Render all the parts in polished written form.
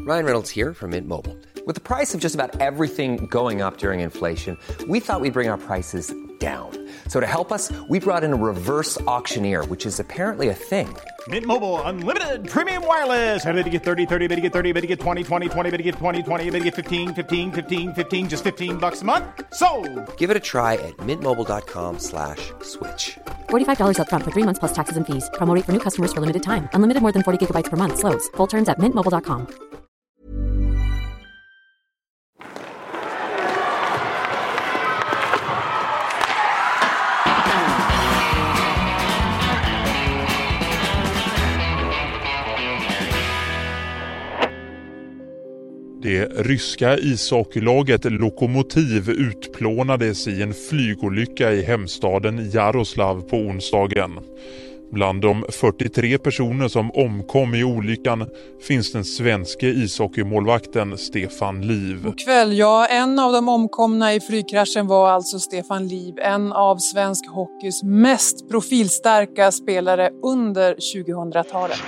Ryan Reynolds here from Mint Mobile. With the price of just about everything going up during inflation, we thought we'd bring our prices down. So to help us, we brought in a reverse auctioneer, which is apparently a thing. Mint Mobile Unlimited Premium Wireless. How to get 30, 30, bit to get 30, bit to get 20, 20, 20, bit to get 20, 20, bit to get 15, 15, 15, 15, just $15 a month? Sold! Give it a try at mintmobile.com/switch. $45 up front for 3 months plus taxes and fees. Promo rate for new customers for limited time. Unlimited more than 40 gigabytes per month. Slows full terms at mintmobile.com. Det ryska ishockeylaget Lokomotiv utplånades i en flygolycka i hemstaden Jaroslav på onsdagen. Bland de 43 personer som omkom i olyckan finns den svenske ishockeymålvakten Stefan Liv. God kväll, ja, en av de omkomna i flygkraschen var alltså Stefan Liv, en av svensk hockeys mest profilstarka spelare under 2000-talet.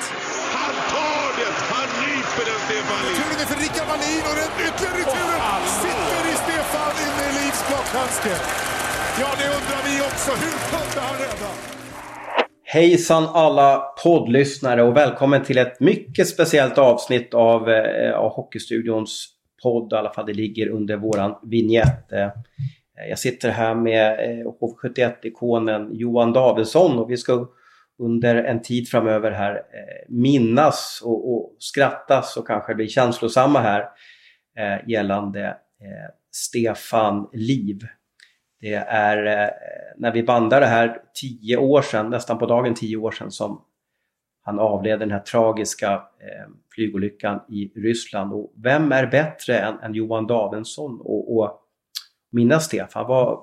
Returen är för Rickard Wallin och den ytterligare returen sitter i Stefan inne i Livs blockhandske. Ja, det undrar vi också. Hur kunde han rädda? Hejsan alla poddlyssnare och välkommen till ett mycket speciellt avsnitt av Hockeystudions podd. I alla fall det ligger under våran vignett. Jag sitter här med HV71-ikonen Johan Davidsson och vi ska under en tid framöver här minnas och skrattas och kanske bli känslosamma här gällande Stefan Liv. Det är när vi bandar det här 10 år sedan, nästan på dagen 10 år sedan som han avled den här tragiska flygolyckan i Ryssland. Och vem är bättre än Johan Davidsson och minnas Stefan?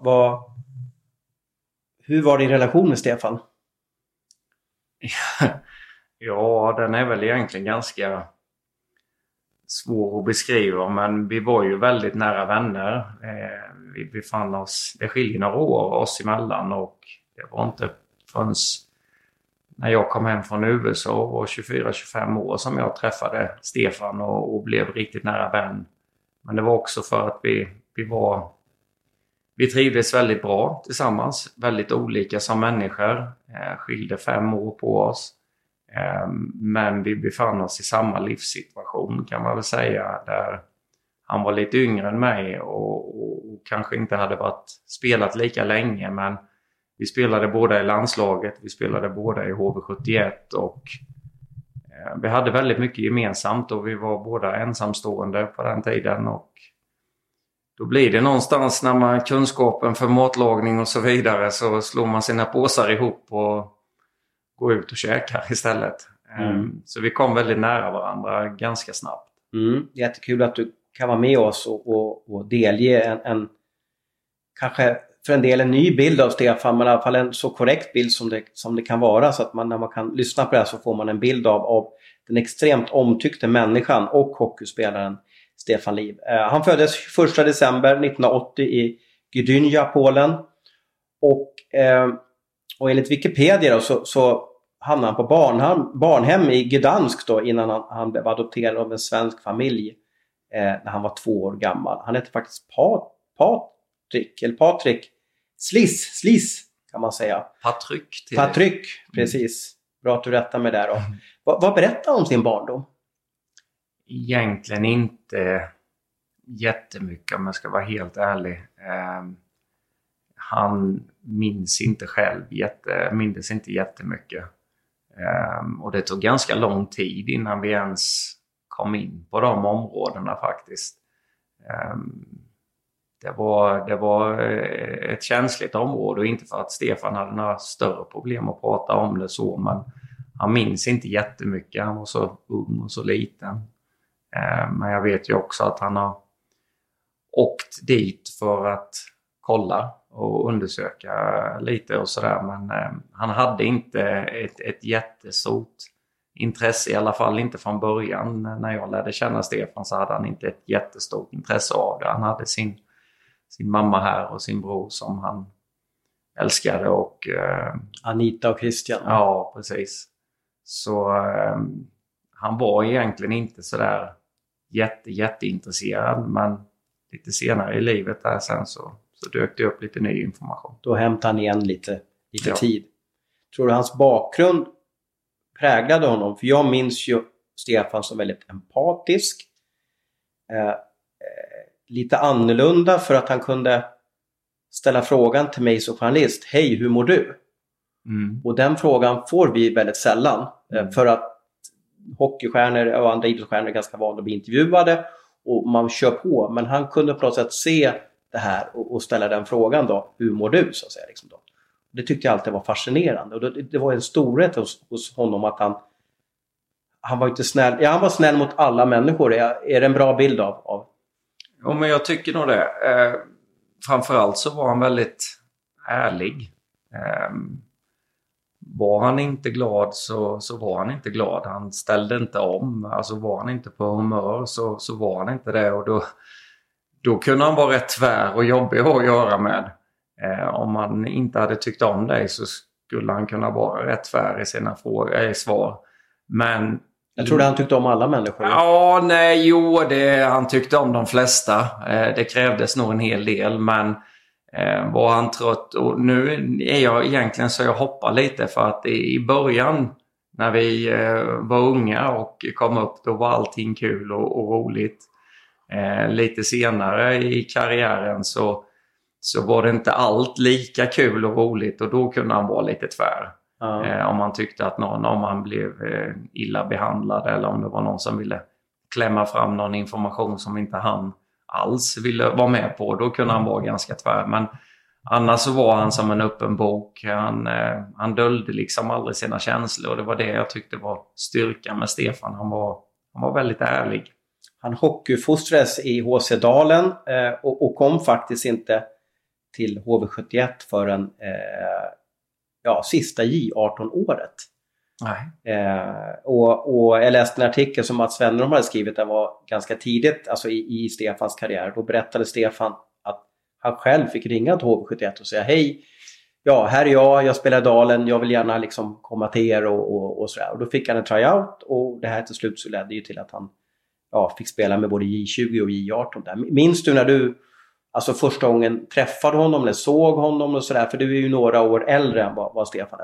Hur var din relation med Stefan? Ja, den är väl egentligen ganska svår att beskriva, men vi var ju väldigt nära vänner. Vi befann oss, det skiljer några år oss emellan och det var inte förrän när jag kom hem från USA och var 24-25 år som jag träffade Stefan och blev riktigt nära vän. Men det var också för att vi trivdes väldigt bra tillsammans, väldigt olika som människor, skilde 5 år på oss. Men vi befann oss i samma livssituation kan man väl säga, där han var lite yngre än mig och kanske inte hade spelat lika länge, men vi spelade båda i landslaget, vi spelade båda i HV71 och vi hade väldigt mycket gemensamt och vi var båda ensamstående på den tiden och då blir det någonstans när man kunskapen för matlagning och så vidare så slår man sina påsar ihop och går ut och käkar istället. Så vi kom väldigt nära varandra ganska snabbt. Jättekul att du kan vara med oss och delge en kanske för en del en ny bild av Stefan, men i alla fall en så korrekt bild som det kan vara, så att när man kan lyssna på det här så får man en bild av den extremt omtyckte människan och hockeyspelaren Stefan Liv. Han föddes 1 december 1980 i Gdynia, Polen och enligt Wikipedia så hamnade han på barnhem i Gdansk då, innan han blev adopterad av en svensk familj när han var 2 år gammal. Han hette faktiskt Patrik Sliss kan man säga. Patrik, precis. Bra att du rättar mig där då. Vad berättar han om sin barndom? Egentligen inte jättemycket om jag ska vara helt ärlig. Han minns inte själv minns inte jättemycket. Och det tog ganska lång tid innan vi ens kom in på de områdena faktiskt. Det var ett känsligt område och inte för att Stefan hade några större problem att prata om det så, men han minns inte jättemycket. Han var så ung och så liten. Men jag vet ju också att han har åkt dit för att kolla och undersöka lite och sådär. Men han hade inte ett jättestort intresse, i alla fall inte från början. När jag lärde känna Stefan så hade han inte ett jättestort intresse av det. Han hade sin mamma här och sin bror som han älskade. Och Anita och Christian. Ja, precis. Så han var egentligen inte sådär jätteintresserad. Men lite senare i livet där sen så dök det upp lite ny information. Då hämtade han igen lite tid. Tror du hans bakgrund präglade honom? För jag minns ju Stefan som väldigt empatisk. Lite annorlunda för att han kunde ställa frågan till mig som journalist. Hej, hur mår du? Och den frågan får vi väldigt sällan. För att hockeystjärnor och andra idrottsstjärnor är ganska vana att bli intervjuade. Och man kör på. Men han kunde på något sätt se det här och ställa den frågan då. Hur mår du? Så att säga, liksom då. Det tyckte jag alltid var fascinerande. Och det var en storhet hos honom att han var inte snäll. Ja, han var snäll mot alla människor. Är det en bra bild av? Ja, men jag tycker nog det. Framförallt så var han väldigt ärlig. Var han inte glad så var han inte glad. Han ställde inte om. Alltså var han inte på humör så var han inte det. Och då kunde han vara rätt tvär och jobbig att göra med. Om man inte hade tyckt om dig så skulle han kunna vara rätt tvär i sina svar. Men jag tror han tyckte om alla människor. Ja, han tyckte om de flesta. Det krävdes nog en hel del, men var han trött. Och nu är jag egentligen så jag hoppar lite för att i början när vi var unga och kom upp då var allting kul och roligt. Lite senare i karriären så var det inte allt lika kul och roligt och då kunde han vara lite tvär. Om man tyckte att om man blev illa behandlad eller om det var någon som ville klämma fram någon information som inte han alls ville vara med på, då kunde han vara ganska tvär. Men annars så var han som en öppen bok. Han döljde liksom aldrig sina känslor och det var det jag tyckte var styrkan med Stefan. Han var väldigt ärlig. Han hockeyfostrades i HC Dalen och kom faktiskt inte till HV71 förrän sista J18-året. Och jag läste en artikel som Mats Wennerholm hade skrivit. Den var ganska tidigt alltså i Stefans karriär. Då berättade Stefan att han själv fick ringa till HV71 och säga hej, här är jag spelar i Dalen, jag vill gärna liksom komma till er och sådär. Och då fick han en tryout och det här till slut så ledde ju till att han fick spela med både J20 och J18 där. Minns du när du alltså första gången träffade honom eller såg honom och sådär? För du är ju några år äldre än vad Stefan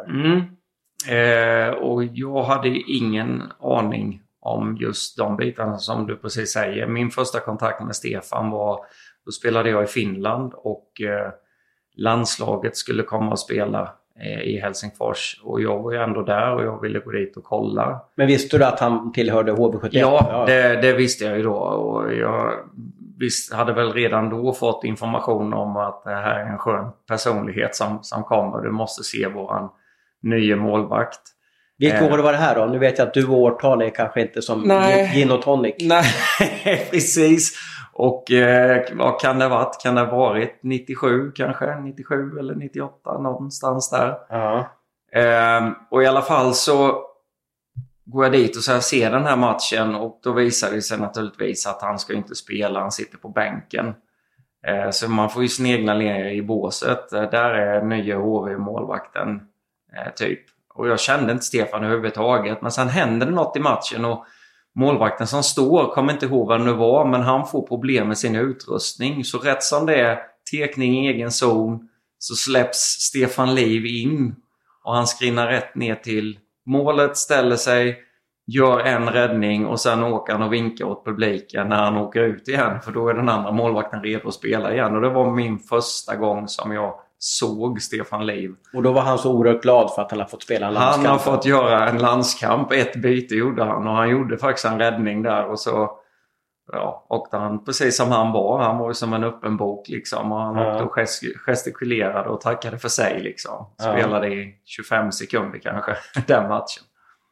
är. Och jag hade ingen aning om just de bitarna som du precis säger. Min första kontakt med Stefan då spelade jag i Finland och landslaget skulle komma och spela i Helsingfors. Och jag var ju ändå där och jag ville gå dit och kolla. Men visste du att han tillhörde HV71? Ja, det visste jag ju då. Och jag hade väl redan då fått information om att det här är en skön personlighet som kommer. Du måste se våran nya målvakt. Vilka år var det här då? Nu vet jag att du och årtal är kanske inte som gin och tonic. Nej, precis. Och vad kan det ha varit? Kan det ha varit 97 kanske? 97 eller 98 någonstans där. Och i alla fall så går jag dit och så ser den här matchen och då visar det sig naturligtvis att han ska inte spela, han sitter på bänken. Så man får ju snegla ner i båset. Där är nya HV-målvakten typ. Och jag kände inte Stefan överhuvudtaget. Men sen händer det något i matchen och målvakten som står, kommer inte ihåg vad det var, men han får problem med sin utrustning. Så rätt som det är, tekning i egen zon, så släpps Stefan Liv in. Och han skrinnar rätt ner till målet, ställer sig, gör en räddning och sen åker han och vinkar åt publiken när han åker ut igen. För då är den andra målvakten redo att spela igen. Och det var min första gång som jag såg Stefan Liv. Och då var han så oerhört glad för att han har fått spela en landskamp. Han har fått göra en landskamp. Ett byte gjorde han och han gjorde faktiskt en räddning där. Och så åkte han precis som han var. Han var ju som en öppen bok liksom. Och han åkte och gestikulerade och tackade för sig liksom. Spelade i 25 sekunder kanske den matchen.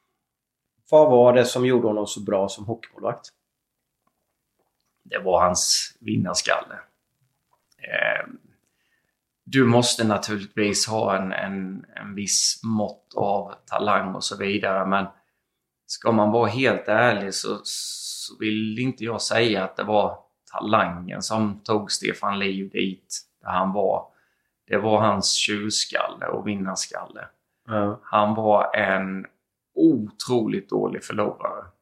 Vad var det som gjorde honom så bra som hockeymålvakt? Det var hans vinnarskalle. Du måste naturligtvis ha en viss mått av talang och så vidare. Men ska man vara helt ärlig så vill inte jag säga att det var talangen som tog Stefan Liv dit där han var. Det var hans tjurskalle och vinnarskalle. Han var en otroligt dålig förlorare.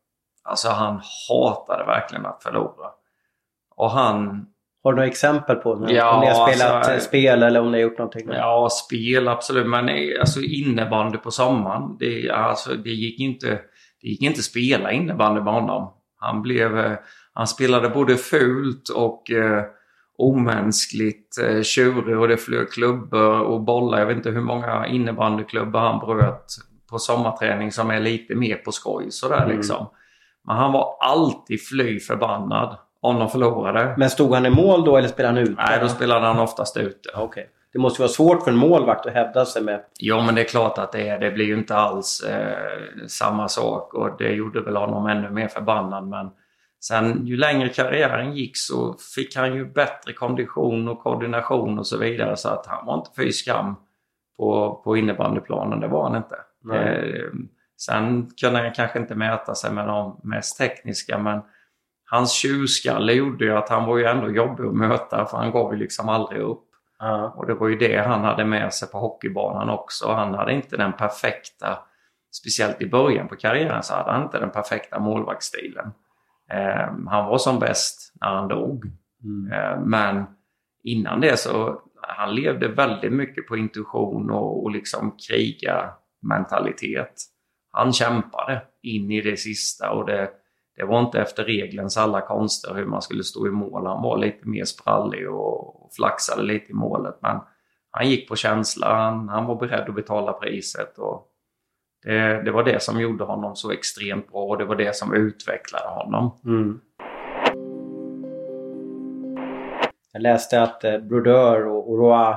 Alltså han hatade verkligen att förlora. Och han... Har du några exempel på om ni har spelat spel eller om ni har gjort någonting? Ja, spel absolut. Men alltså innebandy på sommaren. Det gick inte spela innebandy med honom. Han spelade både fult och omänskligt tjurig, och det flög klubbor och bollar. Jag vet inte hur många innebandyklubbar han bröt på sommarträning som är lite mer på skoj sådär liksom. Men han var alltid fly förbannad om de förlorade. Men stod han i mål då eller spelade han ute? Nej, då spelade han oftast ute. Okay. Det måste vara svårt för en målvakt att hävda sig med. Ja, men det är klart att det blir ju inte alls samma sak, och det gjorde väl honom ännu mer förbannad. Men sen ju längre karriären gick så fick han ju bättre kondition och koordination och så vidare, så att han var inte för skam på innebandyplanen, det var han inte. Sen kunde han kanske inte mäta sig med de mest tekniska, men hans tjurskalle gjorde ju att han var ju ändå jobbig att möta, för han gav ju liksom aldrig upp. Och det var ju det han hade med sig på hockeybanan också. Han hade inte den perfekta, speciellt i början på karriären så hade han inte den perfekta målvaktsstilen. Han var som bäst när han dog. Men innan det så han levde väldigt mycket på intuition och liksom krigarmentalitet. Han kämpade in i det sista, och det var inte efter reglens alla konster hur man skulle stå i mål. Han var lite mer sprallig och flaxade lite i målet. Men han gick på känslan. Han var beredd att betala priset. Och det var det som gjorde honom så extremt bra. Och det var det som utvecklade honom. Jag läste att Brodeur och Roy,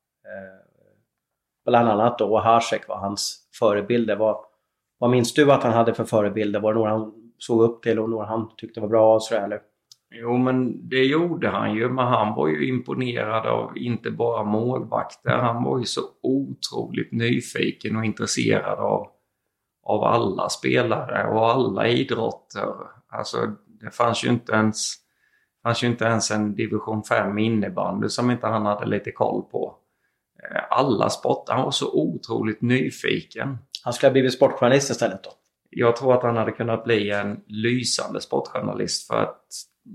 bland annat då, och Hasek var hans förebilder. Vad minns du att han hade för förebilder? Var det några han såg upp till och några han tyckte var bra och så, eller? Jo, men det gjorde han ju. Men han var ju imponerad av inte bara målvakter. Han var ju så otroligt nyfiken och intresserad av alla spelare och alla idrotter. Alltså det fanns ju inte ens en division 5 innebandy som inte han hade lite koll på. Alla sporter. Han var så otroligt nyfiken. Han skulle ha blivit sportjournalist istället då? Jag tror att han hade kunnat bli en lysande sportjournalist, för att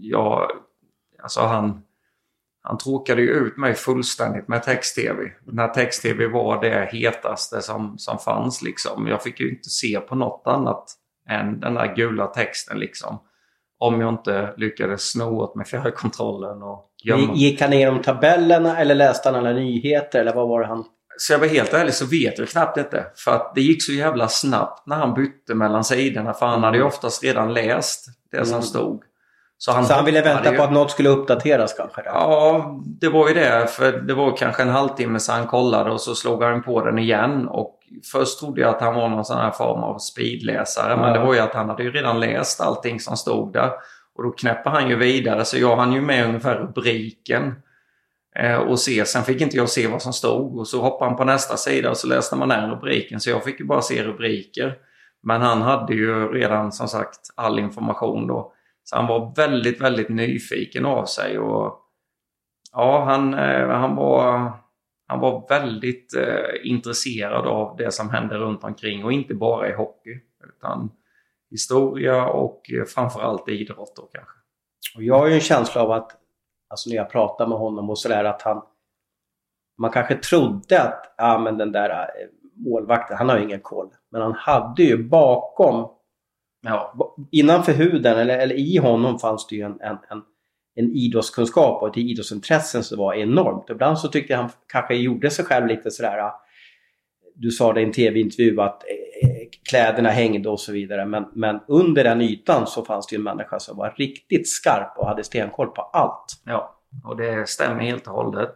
han tråkade ju ut mig fullständigt med text-tv. När text-tv var det hetaste som fanns liksom. Jag fick ju inte se på något annat än den där gula texten liksom. Om jag inte lyckades sno åt med fjärrkontrollen och gömma. Gick han igenom tabellerna eller läste han alla nyheter, eller vad var det han... Så jag var helt ärlig så vet jag knappt inte. För att det gick så jävla snabbt när han bytte mellan sidorna. För han hade ju oftast redan läst det som stod. Så han ville vänta på att något skulle uppdateras kanske? Ja, det var ju det. För det var kanske en halvtimme så han kollade och så slog han på den igen. Och först trodde jag att han var någon sån här form av speedläsare. Men det var ju att han hade ju redan läst allting som stod där. Och då knäppte han ju vidare. Så jag hann ju med ungefär rubriken. Och sen fick inte jag se vad som stod, och så hoppade han på nästa sida och så läste man den rubriken, så jag fick ju bara se rubriker. Men han hade ju redan som sagt all information då, så han var väldigt, väldigt nyfiken av sig. Och ja, han var väldigt intresserad av det som hände runt omkring, och inte bara i hockey utan historia och framförallt idrott då kanske. Och jag har ju en känsla av att, alltså när jag pratar med honom och sådär, att man kanske trodde att men den där målvakten, han har ju ingen koll. Men han hade ju bakom, innanför huden eller i honom fanns det ju en idrottskunskap och ett idrottsintressen som var enormt. Ibland så tyckte jag han kanske gjorde sig själv lite sådär, du sa det i en tv-intervju att kläderna hängde och så vidare. Men under den ytan så fanns det ju en människa som var riktigt skarp och hade stenkoll på allt. Ja, och det stämmer helt och hållet.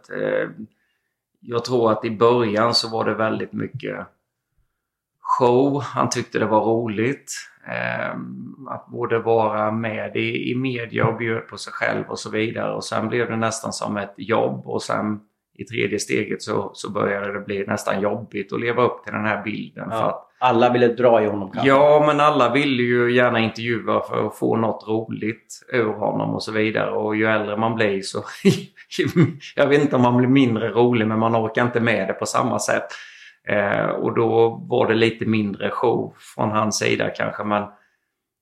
Jag tror att i början så var det väldigt mycket show. Han tyckte det var roligt. Att både vara med i media och bjöd på sig själv och så vidare. Och sen blev det nästan som ett jobb, och sen i tredje steget så började det bli nästan jobbigt att leva upp till den här bilden. Ja, för att, alla ville dra i honom kanske. Ja, men alla ville ju gärna intervjua för att få något roligt ur honom och så vidare. Och ju äldre man blir så... jag vet inte om man blir mindre rolig, men man orkar inte med det på samma sätt. Och då var det lite mindre show från hans sida kanske. Men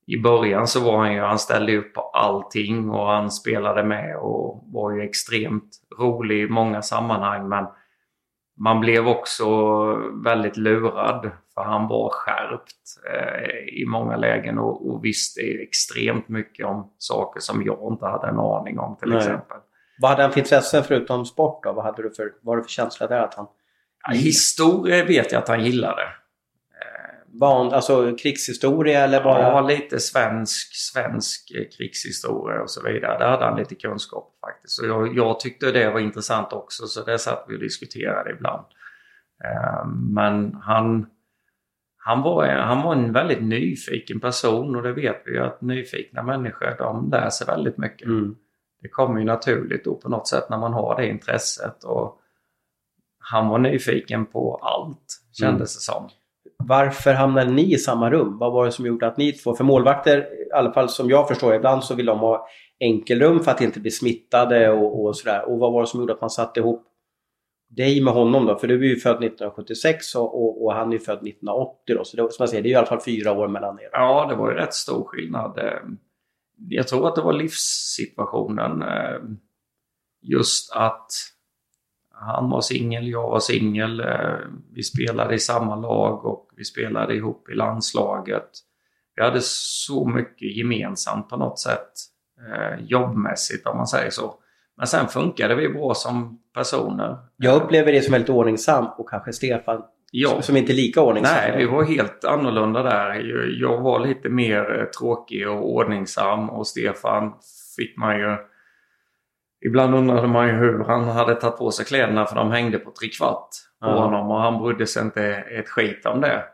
i början så var han ställde upp på allting och han spelade med och var ju extremt rolig i många sammanhang, men man blev också väldigt lurad för han var skärpt i många lägen och visste extremt mycket om saker som jag inte hade en aning om till exempel. Vad hade han för intresse förutom sport då? Vad var det för känsla där att han... Historia vet jag att han gillade. Alltså krigshistoria eller bara... Ja, lite svensk krigshistoria och så vidare. Där hade han lite kunskap faktiskt. Så jag tyckte det var intressant också, så det satt vi och diskuterade ibland. Men han var en väldigt nyfiken person, och det vet vi ju att nyfikna människor, de lär sig väldigt mycket. Det kommer ju naturligt då på något sätt när man har det intresset, och han var nyfiken på allt, kändes det som. Varför hamnade ni i samma rum? Vad var det som gjorde att ni två, för målvakter, i alla fall som jag förstår, ibland så vill de ha enkelrum för att inte bli smittade och sådär. Och vad var det som gjorde att man satte ihop dig med honom då? För du är ju född 1976 och han är ju född 1980 då. Så det, som jag säger, det är ju i alla fall 4 år mellan er. Ja, det var ju rätt stor skillnad. Jag tror att det var livssituationen. Just att han var singel, jag var singel. Vi spelade i samma lag och vi spelade ihop i landslaget. Vi hade så mycket gemensamt på något sätt. Jobbmässigt om man säger så. Men sen funkade vi bra som personer. Jag upplever det som väldigt ordningsam, och kanske Stefan som inte är lika ordningsam. Nej, vi var helt annorlunda där. Jag var lite mer tråkig och ordningsam, och Stefan fick man ju... Ibland undrade man ju hur han hade tagit på sig kläderna, för de hängde på 3/4 på honom, och han brydde sig inte ett skit om det.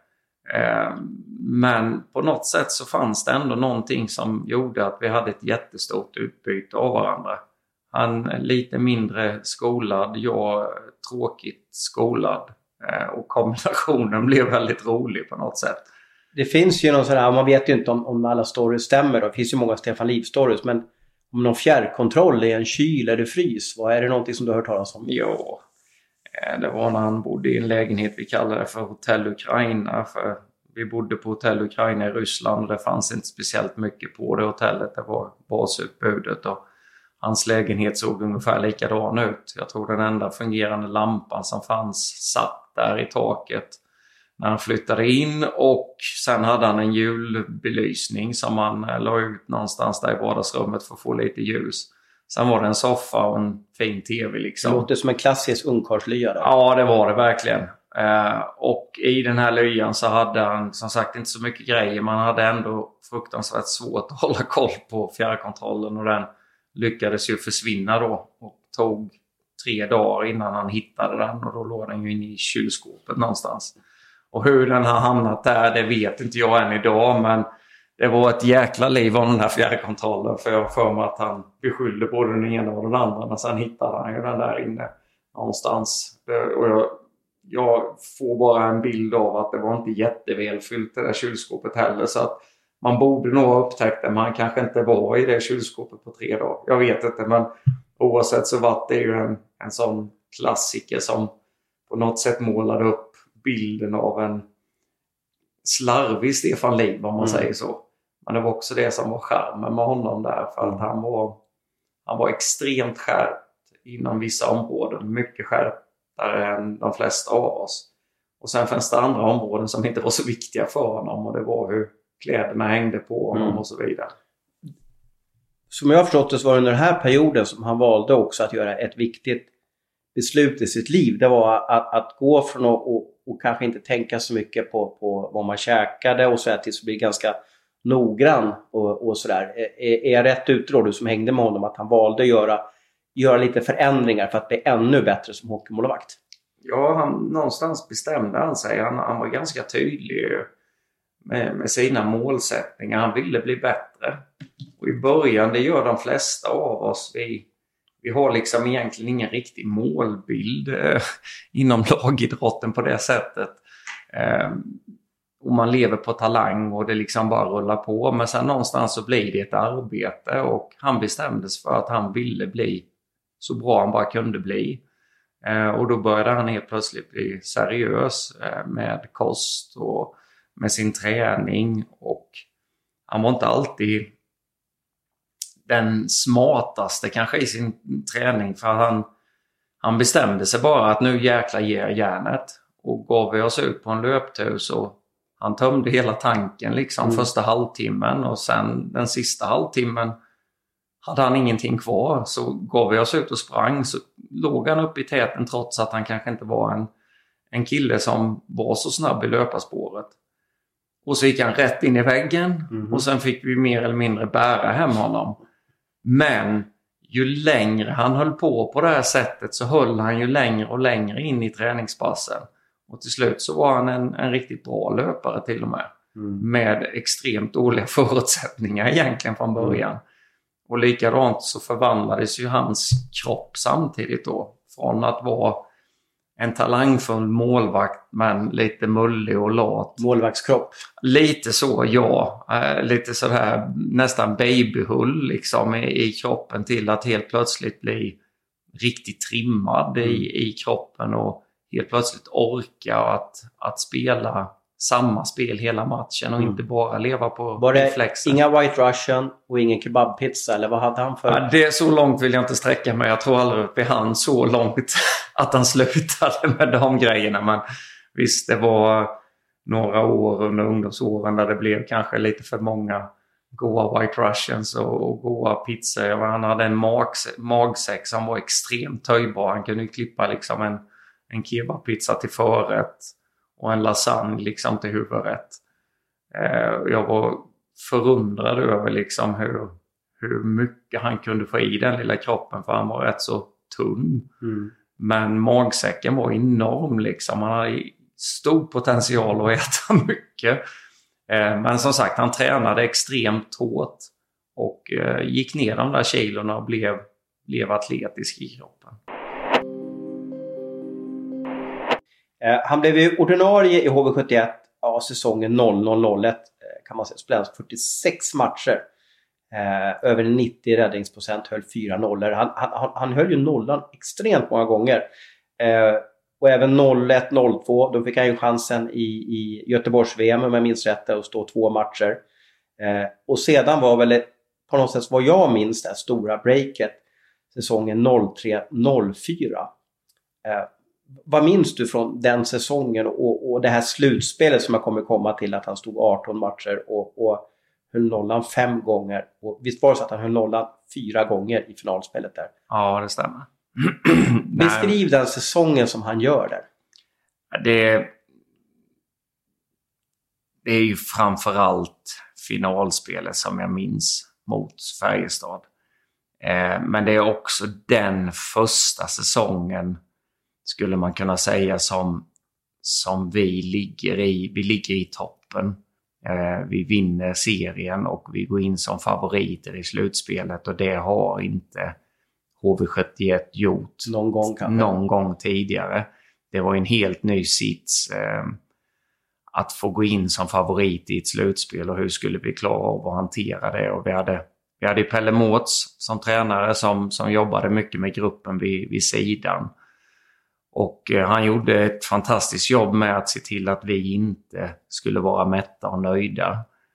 Men på något sätt så fanns det ändå någonting som gjorde att vi hade ett jättestort utbyte av varandra. Han lite mindre skolad, jag tråkigt skolad, och kombinationen blev väldigt rolig på något sätt. Det finns ju någon sån här, man vet ju inte om alla stories stämmer då. Det finns ju många Stefan Liv-stories, men om någon fjärrkontroll i en kyl eller frys, vad är det någonting som du har hört talas om? Ja, det var när han bodde i en lägenhet, vi kallade det för Hotell Ukraina, för vi bodde på Hotell Ukraina i Ryssland och det fanns inte speciellt mycket på det hotellet. Det var basutbudet och hans lägenhet såg ungefär likadan ut. Jag tror den enda fungerande lampan som fanns satt där i taket när han flyttade in, och sen hade han en julbelysning som han la ut någonstans där i vardagsrummet för att få lite ljus. Sen var det en soffa och en fin tv liksom. Det låter som en klassisk ungkarlslya där. Ja, det var det verkligen. Och i den här lyan så hade han som sagt inte så mycket grejer. Man hade ändå fruktansvärt svårt att hålla koll på fjärrkontrollen, och den lyckades ju försvinna då. Och tog 3 dagar innan han hittade den, och då låg den ju inne i kylskåpet någonstans. Och hur den har hamnat där, det vet inte jag än idag, men det var ett jäkla liv om den här fjärrkontrollen, för jag för mig att han beskyllde både den ena och den andra, men sen hittade han ju den där inne någonstans. Och jag får bara en bild av att det var inte jättevälfyllt det där kylskåpet heller, så att man borde nog ha upptäckt det, men han kanske inte var i det kylskåpet på 3 dagar. Jag vet inte, men oavsett så var det ju en sån klassiker som på något sätt målade upp bilden av en slarvig Stefan Liv, om man säger så. Men det var också det som var charmen med honom där, för att han var extremt skärpt inom vissa områden, mycket skärptare än de flesta av oss. Och sen fanns det andra områden som inte var så viktiga för honom, och det var hur kläderna hängde på honom och så vidare. Som jag har förstått det så var det under den här perioden som han valde också att göra ett viktigt beslut i sitt liv. Det var att gå från och kanske inte tänka så mycket på vad man käkade och så här, tills bli ganska noggrann och sådär. Är jag rätt ute då, du som hängde med honom, att han valde att göra lite förändringar för att bli ännu bättre som hockeymålvakt? Ja, någonstans bestämde han sig. Han var ganska tydlig med sina målsättningar. Han ville bli bättre. Och i början, det gör de flesta av oss. Vi har liksom egentligen ingen riktig målbild inom lagidrotten på det sättet. Och man lever på talang och det liksom bara rullar på. Men sen någonstans så blir det ett arbete, och han bestämdes för att han ville bli så bra han bara kunde bli. Och då började han helt plötsligt bli seriös med kost och med sin träning, och han var inte alltid den smartaste kanske i sin träning, för han bestämde sig bara att nu jäkla ger järnet, och gav vi oss ut på en löptur så han tömde hela tanken liksom första halvtimmen, och sen den sista halvtimmen hade han ingenting kvar, så gav vi oss ut och sprang, så låg han upp i täten trots att han kanske inte var en kille som var så snabb i löparspåret. Och så gick han rätt in i väggen och sen fick vi mer eller mindre bära hem honom. Men ju längre han höll på det här sättet så höll han ju längre och längre in i träningspassen. Och till slut så var han en riktigt bra löpare till och med. Med extremt dåliga förutsättningar egentligen från början. Och likadant så förvandlades ju hans kropp samtidigt då. Från att vara en talangfull målvakt men lite mullig och lat. Målvaktskropp. Lite så, ja. Lite sådär nästan babyhull liksom i kroppen, till att helt plötsligt bli riktigt trimmad i kroppen och helt plötsligt orka att spela samma spel hela matchen och inte bara leva på reflexen. Inga White Russian och ingen kebabpizza, eller vad hade han för? Ja, det är så långt vill jag inte sträcka mig. Jag tror aldrig att han så långt att han slutade med de grejerna. Men visst, det var några år under ungdomsåren där det blev kanske lite för många goa White Russians och goa pizzor. Han hade en magsäck som var extremt töjbar. Han kunde ju klippa liksom en kebabpizza till förrätt och en lasagne liksom till huvudrätt. Jag var förundrad över liksom hur mycket han kunde få i den lilla kroppen, för han var rätt så tunn. Men magsäcken var enorm liksom. Han hade stor potential att äta mycket. Men som sagt, han tränade extremt hårt och gick ner de där kilorna och blev atletisk i kroppen. Han blev ju ordinarie i HV71 säsongen 00-01 kan man säga. Spelade 46 matcher. Över 90 räddningsprocent, höll 4 nollor. Han höll ju nollan extremt många gånger. Och även 01-02, då fick han ju chansen i Göteborgs-VM om jag minns rätt, att stå 2 matcher. Och sedan var väl på något sätt vad jag minns det stora breaket säsongen 03-04. Vad minns du från den säsongen och det här slutspelet som jag kommer komma till, att han stod 18 matcher och höll nollan 5 gånger. Och visst var det så att han höll nollan 4 gånger i finalspelet där? Ja, det stämmer. Beskriv den säsongen som han gör där. Det är ju framförallt finalspelet som jag minns mot Färjestad. Men det är också den första säsongen, skulle man kunna säga, som vi ligger i toppen. Vi vinner serien och vi går in som favoriter i slutspelet, och det har inte HV71 gjort någon gång tidigare. Det var en helt ny sits att få gå in som favorit i ett slutspel, och hur skulle vi klara av att hantera det? Och vi hade Pelle Mårts som tränare som jobbade mycket med gruppen vid sidan. Och han gjorde ett fantastiskt jobb med att se till att vi inte skulle vara mätta och nöjda.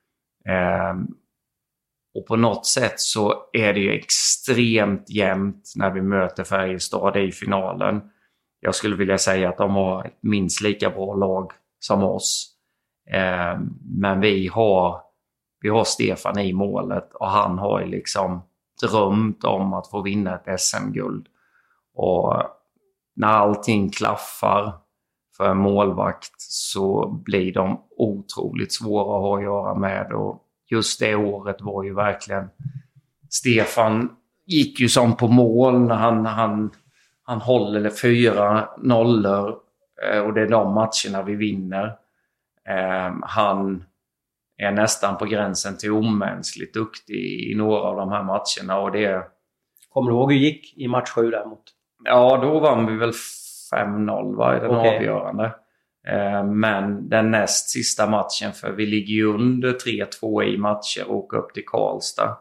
Och på något sätt så är det ju extremt jämnt när vi möter Färjestad i finalen. Jag skulle vilja säga att de har ett minst lika bra lag som oss. Men vi har Stefan i målet, och han har ju liksom drömt om att få vinna ett SM-guld. Och när allting klaffar för en målvakt så blir de otroligt svåra att ha att göra med. Och just det året var ju verkligen... Stefan gick ju som på mål när han håller 4 nollor, och det är de matcherna vi vinner. Han är nästan på gränsen till omänskligt duktig i några av de här matcherna. Och det... Kommer du ihåg hur det gick i match 7 däremot? Ja, då vann vi väl 5-0 i den avgörande. Men den näst sista matchen, för vi ligger ju under 3-2 i matcher och åker upp till Karlstad.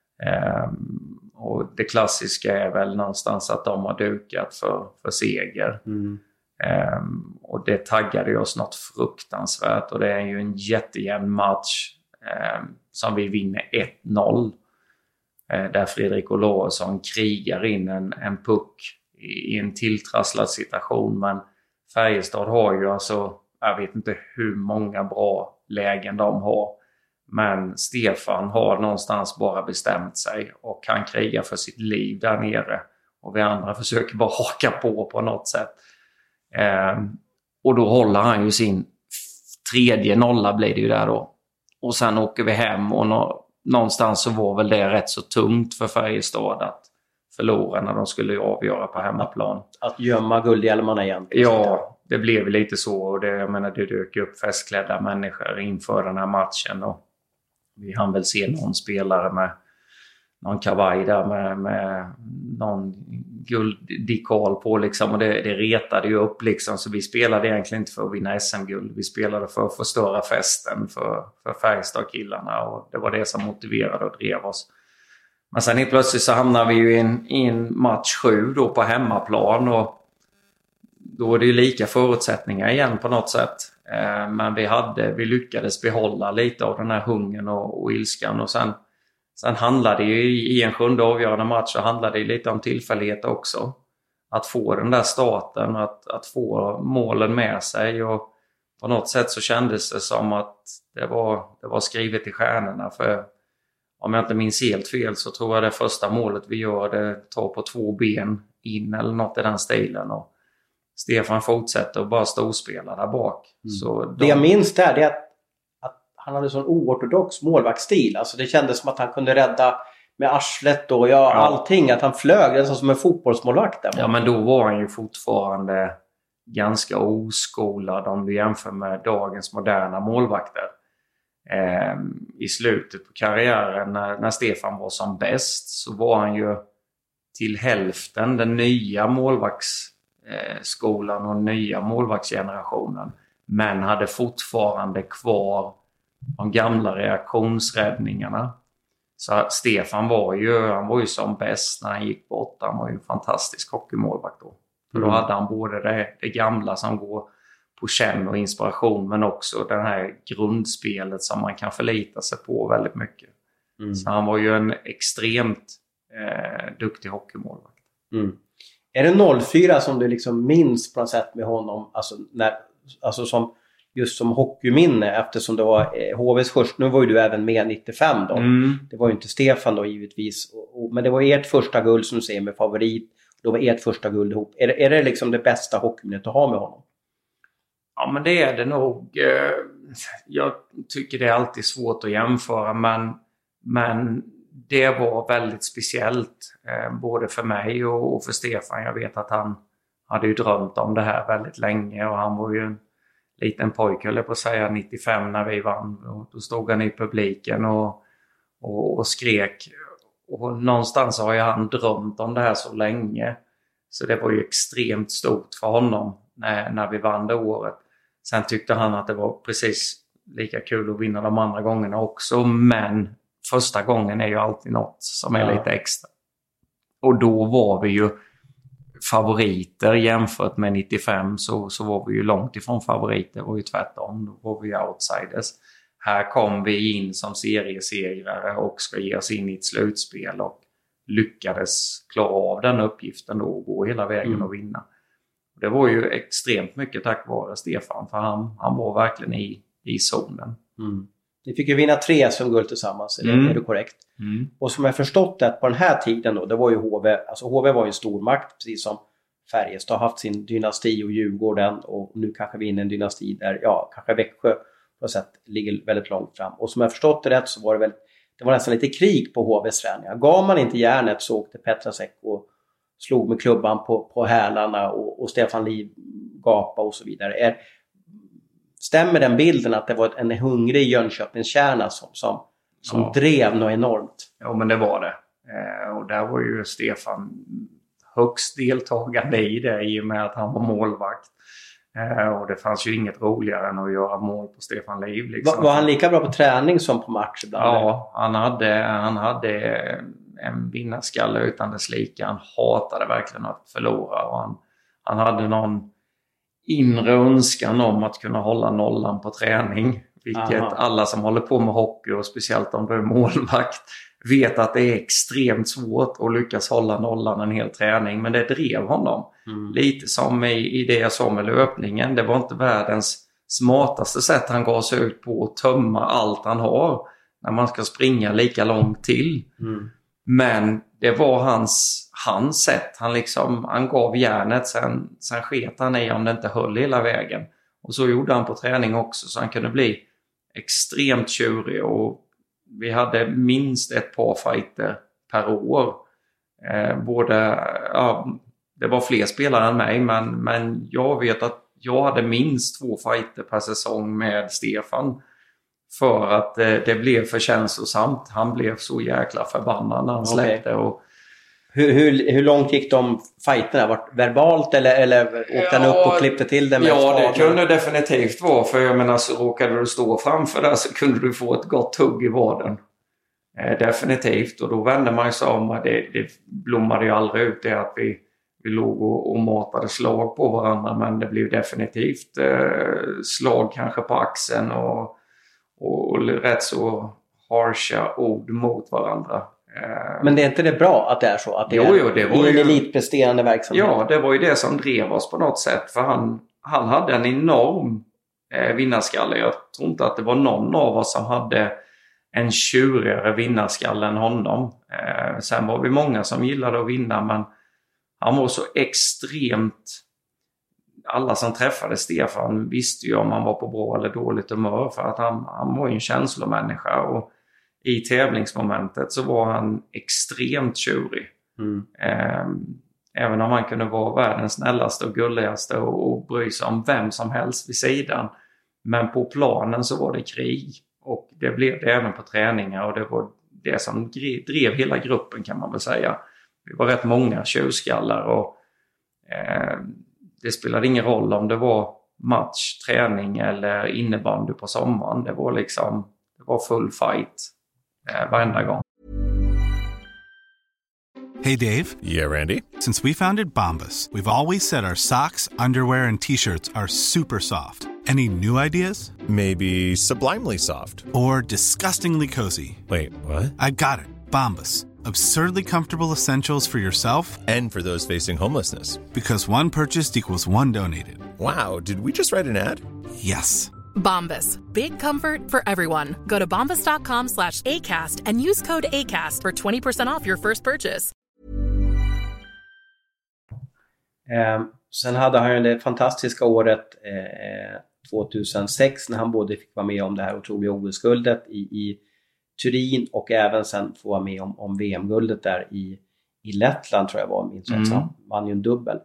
Och det klassiska är väl någonstans att de har dukat för seger. Och det taggade oss något fruktansvärt, och det är ju en jättejämn match. som vi vinner 1-0. Där Fredrik Olausson krigar in en puck i en tilltrasslad situation. Men Färjestad har ju alltså, jag vet inte hur många bra lägen de har. Men Stefan har någonstans bara bestämt sig och kan kriga för sitt liv där nere. Och vi andra försöker bara haka på något sätt. Och då håller han ju sin 3:e nolla blir det ju där då. Och sen åker vi hem och någonstans så var väl det rätt så tungt för Färjestad att förlora när de skulle avgöra på hemmaplan. Att gömma guldhjälmarna igen. Ja, det blev lite så. Och det dök upp festklädda människor inför den här matchen. Och vi hann väl se någon spelare med någon kavaj där med någon gulddekal på liksom. Och det retade ju upp liksom. Så vi spelade egentligen inte för att vinna SM-guld. Vi spelade för att förstöra festen för Färjestad-killarna. Och det var det som motiverade och drev oss. Men sen helt plötsligt så hamnar vi ju i en match 7 då på hemmaplan. Och då är det ju lika förutsättningar igen på något sätt. Men vi lyckades behålla lite av den här hungern och ilskan. Och sen handlade det ju i en 7:e avgörande match så handlade det lite om tillfällighet också. Att få den där starten, att få målen med sig. Och på något sätt så kändes det som att det var skrivet i stjärnorna. För om jag inte minns helt fel så tror jag det första målet vi gör det tar på 2 ben in eller något i den stilen. Och Stefan fortsätter och bara storspela där bak. Så det jag minns där är att han hade sån oortodox målvaktsstil. Alltså det kändes som att han kunde rädda med arslet och allting. Att han flög nästan som en fotbollsmålvakt där. Ja, men då var han ju fortfarande ganska oskolad om du jämför med dagens moderna målvakter. I slutet på karriären när Stefan var som bäst så var han ju till hälften den nya målvaktsskolan och nya målvaktsgenerationen, men hade fortfarande kvar de gamla reaktionsräddningarna. Så Stefan var ju som bäst när han gick bort. Han var ju en fantastisk hockeymålvakt då. För då hade han både det gamla som går på känn och inspiration, men också det här grundspelet som man kan förlita sig på väldigt mycket. Så han var ju en extremt duktig hockeymålvakt. Är det 04 som du liksom minns på något sätt med honom? Alltså som just som hockeyminne, eftersom det var HVs först. Nu var ju du även med 95 då. Det var ju inte Stefan då givetvis. Men det var ert första guld som du säger med favorit. Det var ert första guld ihop. Är det liksom det bästa hockeyminnet att ha med honom? Ja, men det är det nog. Jag tycker det är alltid svårt att jämföra, men det var väldigt speciellt både för mig och för Stefan. Jag vet att han hade ju drömt om det här väldigt länge och han var ju en liten pojke, höll jag på att säga, 95 när vi vann. Och då stod han i publiken och skrek. Och någonstans har ju han drömt om det här så länge. Så det var ju extremt stort för honom när vi vann det året. Sen tyckte han att det var precis lika kul att vinna de andra gångerna också. Men första gången är ju alltid något som är lite extra. Och då var vi ju favoriter jämfört med 95, så var vi ju långt ifrån favoriter. Det var ju tvärtom, då var vi outsiders. Här kom vi in som seriesegrare och ska ge oss in i ett slutspel och lyckades klara av den uppgiften då och gå hela vägen och vinna. Det var ju extremt mycket tack vare Stefan, för han var verkligen i zonen. Ni fick ju vinna 3 SM-guld tillsammans, eller är det korrekt? Och som jag förstått det på den här tiden då, det var ju HV, alltså HV var ju en stor makt, precis som Färjestad har haft sin dynasti och Djurgården, och nu kanske vi är inne i en dynasti där, kanske Växjö på sätt ligger väldigt långt fram. Och som jag förstått det rätt så var det var nästan lite krig på HVs träningar. Gav man inte järnet så åkte Petrasek och slog med klubban på hälarna och Stefan Liv gapa och så vidare. Stämmer den bilden att det var en hungrig Jönköpingskärna som drev något enormt? Ja, men det var det. Och där var ju Stefan högst deltagande i det, i och med att han var målvakt. Och det fanns ju inget roligare än att göra mål på Stefan Liv. Liksom. Var han lika bra på träning som på match ibland? Ja, han hade en vinnarskalle utan dess like. Han hatade verkligen att förlora. Och han hade någon inre önskan om att kunna hålla nollan på träning. Vilket alla som håller på med hockey och speciellt om du är målvakt vet att det är extremt svårt att lyckas hålla nollan en hel träning. Men det drev honom. Lite som i det jag sa med löpningen. Det var inte världens smartaste sätt han gav sig ut på att tömma allt han har när man ska springa lika långt till. Men det var hans sätt. Han gav järnet, sen sket han i om det inte höll hela vägen. Och så gjorde han på träning också, så han kunde bli extremt tjurig. Och vi hade minst ett par fighter per år. Det var fler spelare än mig, men jag vet att jag hade minst 2 fighter per säsong med Stefan. För att det blev för känslosamt. Han blev så jäkla förbannad när han släppte. Och hur långt gick de fighterna? Var det verbalt eller åkte han upp och klippte till det med det kunde definitivt vara. För jag menar, så råkade du stå framför där så kunde du få ett gott tugg i vaden. Definitivt. Och då vände man sig om. Det blommade ju aldrig ut det att vi låg och matade slag på varandra. Men det blev definitivt slag kanske på axeln och rätt så harsha ord mot varandra. Men det är inte det bra att det är så? Att det det var en elitpresterande verksamhet? Ja, det var ju det som drev oss på något sätt. För han hade en enorm vinnarskalle. Jag tror inte att det var någon av oss som hade en tjurigare vinnarskalle än honom. Sen var vi många som gillade att vinna, men han var så extremt... Alla som träffade Stefan visste ju om han var på bra eller dåligt humör, för att han var ju en känslomänniska, och i tävlingsmomentet så var han extremt tjurig. Även om han kunde vara världens snällaste och gulligaste och bry sig om vem som helst vid sidan. Men på planen så var det krig, och det blev det även på träningar, och det var det som drev hela gruppen, kan man väl säga. Vi var rätt många tjurskallar, och det spelade ingen roll om det var match, träning eller innebandy på sommaren. Det var full fight varenda gång. Hey Dave. Yeah, Randy. Since we founded Bombas, we've always said our socks, underwear and t-shirts are super soft. Any new ideas? Maybe sublimely soft. Or disgustingly cozy. Wait, what? I got it. Bombas. Absurdly comfortable essentials for yourself and for those facing homelessness. Because one purchased equals one donated. Wow, did we just write an ad? Yes. Bombas. Big comfort for everyone. Go to bombas.com/ACAST and use code ACAST for 20% off your first purchase. Sen hade han ju det fantastiska året 2006 när han både fick vara med om det här otroliga OS-guldet i Turin, och även sen få vara med om VM-guldet där i Lettland, tror jag var, minst rätt. Han vann ju en dubbel.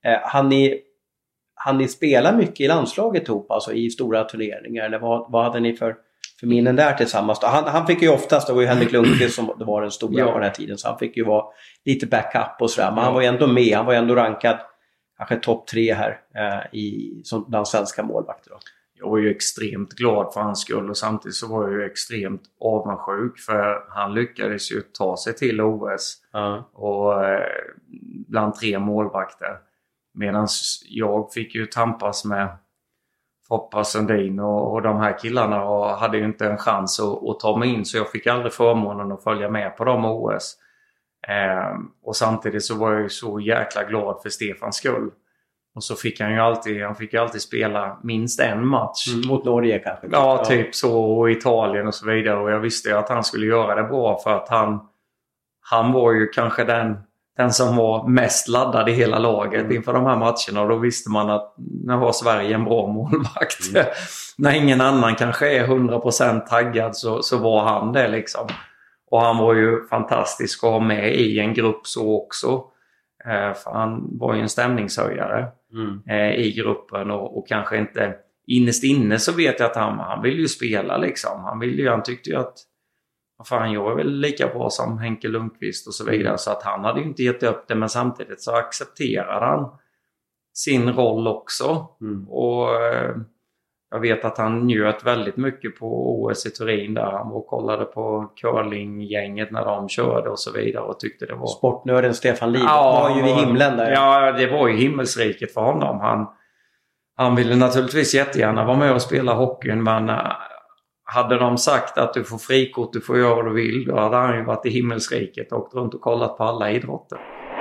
Han ni spela mycket i landslaget ihop, alltså i stora turneringar, eller vad hade ni för minnen där tillsammans? Han fick ju oftast, det var ju Henrik Lundqvist som det var den stora på den här tiden, så han fick ju vara lite backup och sådär, men han var ju ändå med, han var ju ändå rankad kanske topp 3 här som bland svenska målvakter då. Jag var ju extremt glad för hans skull, och samtidigt så var jag ju extremt avundsjuk, för han lyckades ju ta sig till OS och bland 3 målvakter, medan jag fick ju tampas med Foppa Sundin och de här killarna, och hade ju inte en chans att ta mig in, så jag fick aldrig förmånen att följa med på de OS. Och samtidigt så var jag ju så jäkla glad för Stefans skull. Och så fick han ju alltid spela minst en match. Mot Norge kanske. Ja, typ så, och Italien och så vidare. Och jag visste ju att han skulle göra det bra, för att han var ju kanske den som var mest laddad i hela laget inför de här matcherna. Och då visste man att nu har Sverige en bra målvakt. När ingen annan kanske är 100% taggad så var han det liksom. Och han var ju fantastisk att ha med i en grupp så också. För han var ju en stämningshöjare i gruppen, och kanske inte innerst inne så vet jag att han ville ju spela liksom. Han tyckte ju att fan, jag är väl lika bra som Henke Lundqvist och så vidare, så att han hade ju inte gett upp det, men samtidigt så accepterade han sin roll också. Och jag vet att han njöt väldigt mycket på OS i Turin där han var och kollade på curlinggänget när de körde och så vidare, och tyckte det var... Sportnörden Stefan Liv var ju i himlen där. Ja, det var ju himmelsriket för honom. Han ville naturligtvis jättegärna vara med och spela hockeyn, men hade de sagt att du får frikort, du får göra vad du vill, då hade han ju varit i himmelsriket och åkt runt och kollat på alla idrotter.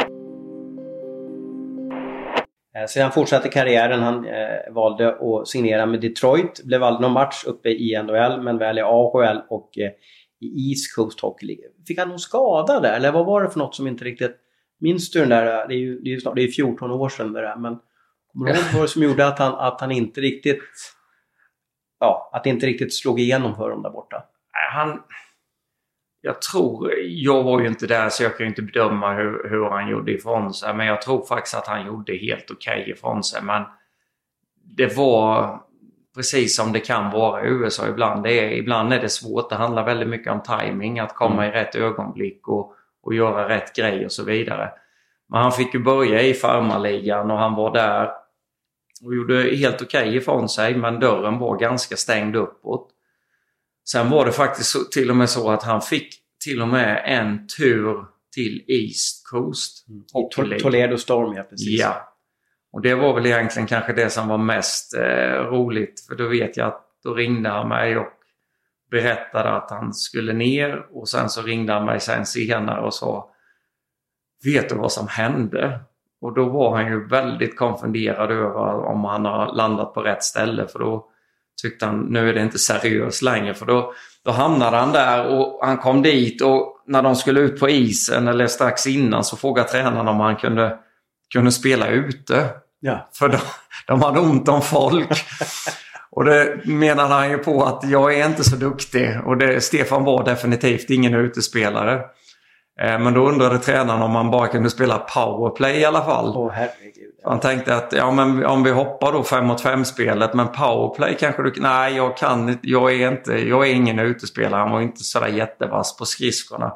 Sedan fortsatte karriären. Han valde att signera med Detroit. Blev aldrig någon match uppe i NHL, men väl i AHL och i East Coast Hockey League. Fick han någon skada där? Eller vad var det för något som inte riktigt... Minns du den där? Det är 14 år sedan det där, men kommer du ihåg vad det som gjorde att han inte riktigt... Ja, att det inte riktigt slog igenom för dem där borta? Jag var ju inte där så jag kan ju inte bedöma hur han gjorde ifrån sig. Men jag tror faktiskt att han gjorde helt okej ifrån sig. Men det var precis som det kan vara i USA ibland. Ibland är det svårt. Det handlar väldigt mycket om timing. Att komma i rätt ögonblick och göra rätt grej och så vidare. Men han fick ju börja i farmarligan och han var där och gjorde helt okej ifrån sig. Men dörren var ganska stängd uppåt. Sen var det faktiskt till och med så att han fick till och med en tur till East Coast. Toledo Storm, ja precis. Ja, och det var väl egentligen kanske det som var mest roligt. För då vet jag att då ringde han mig och berättade att han skulle ner. Och sen så ringde han mig sen senare och sa, vet du vad som hände? Och då var han ju väldigt konfunderad över om han har landat på rätt ställe. För då tyckte han, nu är det inte seriöst längre. För då hamnade han där och han kom dit och när de skulle ut på isen eller strax innan så frågade tränaren om han kunde spela ute. Ja. För de hade ont om folk. Och det menade han ju på att jag är inte så duktig. Och Stefan var definitivt ingen utespelare. Men då undrade tränaren om man bara kunde spela powerplay i alla fall. Herregud. Han tänkte att men om vi hoppar då 5-mot-5-spelet, men powerplay kanske du... Nej, jag är ingen utespelare. Han var inte sådär jättevass på skridskorna.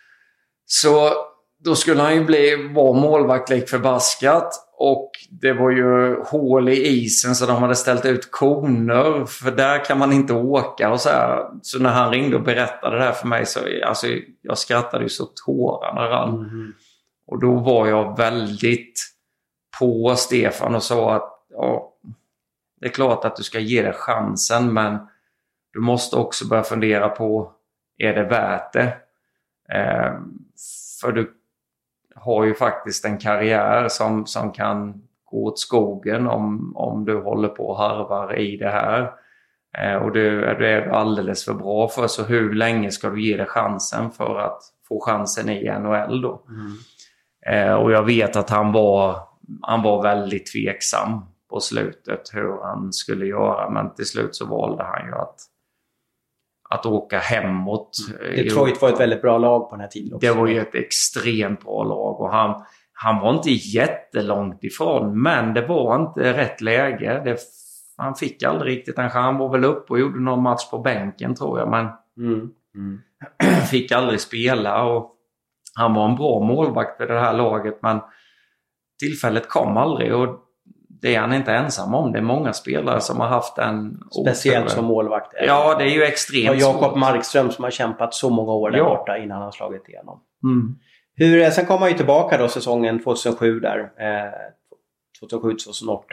Så då skulle han ju vara målvakt lik förbaskat. Och det var ju hål i isen så de hade ställt ut koner. För där kan man inte åka och så här. Så när han ringde och berättade det här för mig så... Alltså, jag skrattade ju så tårarna rann. Mm. Och då var jag väldigt på Stefan och sa att det är klart att du ska ge det chansen. Men du måste också börja fundera på, är det värt det? För du har ju faktiskt en karriär som kan gå åt skogen om du håller på och harvar i det här. Och det är alldeles för bra för, så hur länge ska du ge det chansen för att få chansen i NHL då? Mm. Och jag vet att han var väldigt tveksam på slutet hur han skulle göra, men till slut så valde han ju att åka hemåt. Detroit var ett väldigt bra lag på den här tiden också. Det var ju ett extremt bra lag och han var inte jättelångt ifrån, men det var inte rätt läge. Han fick aldrig riktigt en chans. Han var väl upp och gjorde någon match på bänken tror jag, men fick aldrig spela. Och han var en bra målvakt för det här laget, men tillfället kom aldrig och det är han inte ensam om. Det är många spelare som har haft en... Speciellt som målvakt. Ja, det är ju extremt och Jakob Markström som har kämpat så många år där borta innan han slagit igenom. Mm. Sen kom han ju tillbaka då säsongen 2007 där. 2007-2008.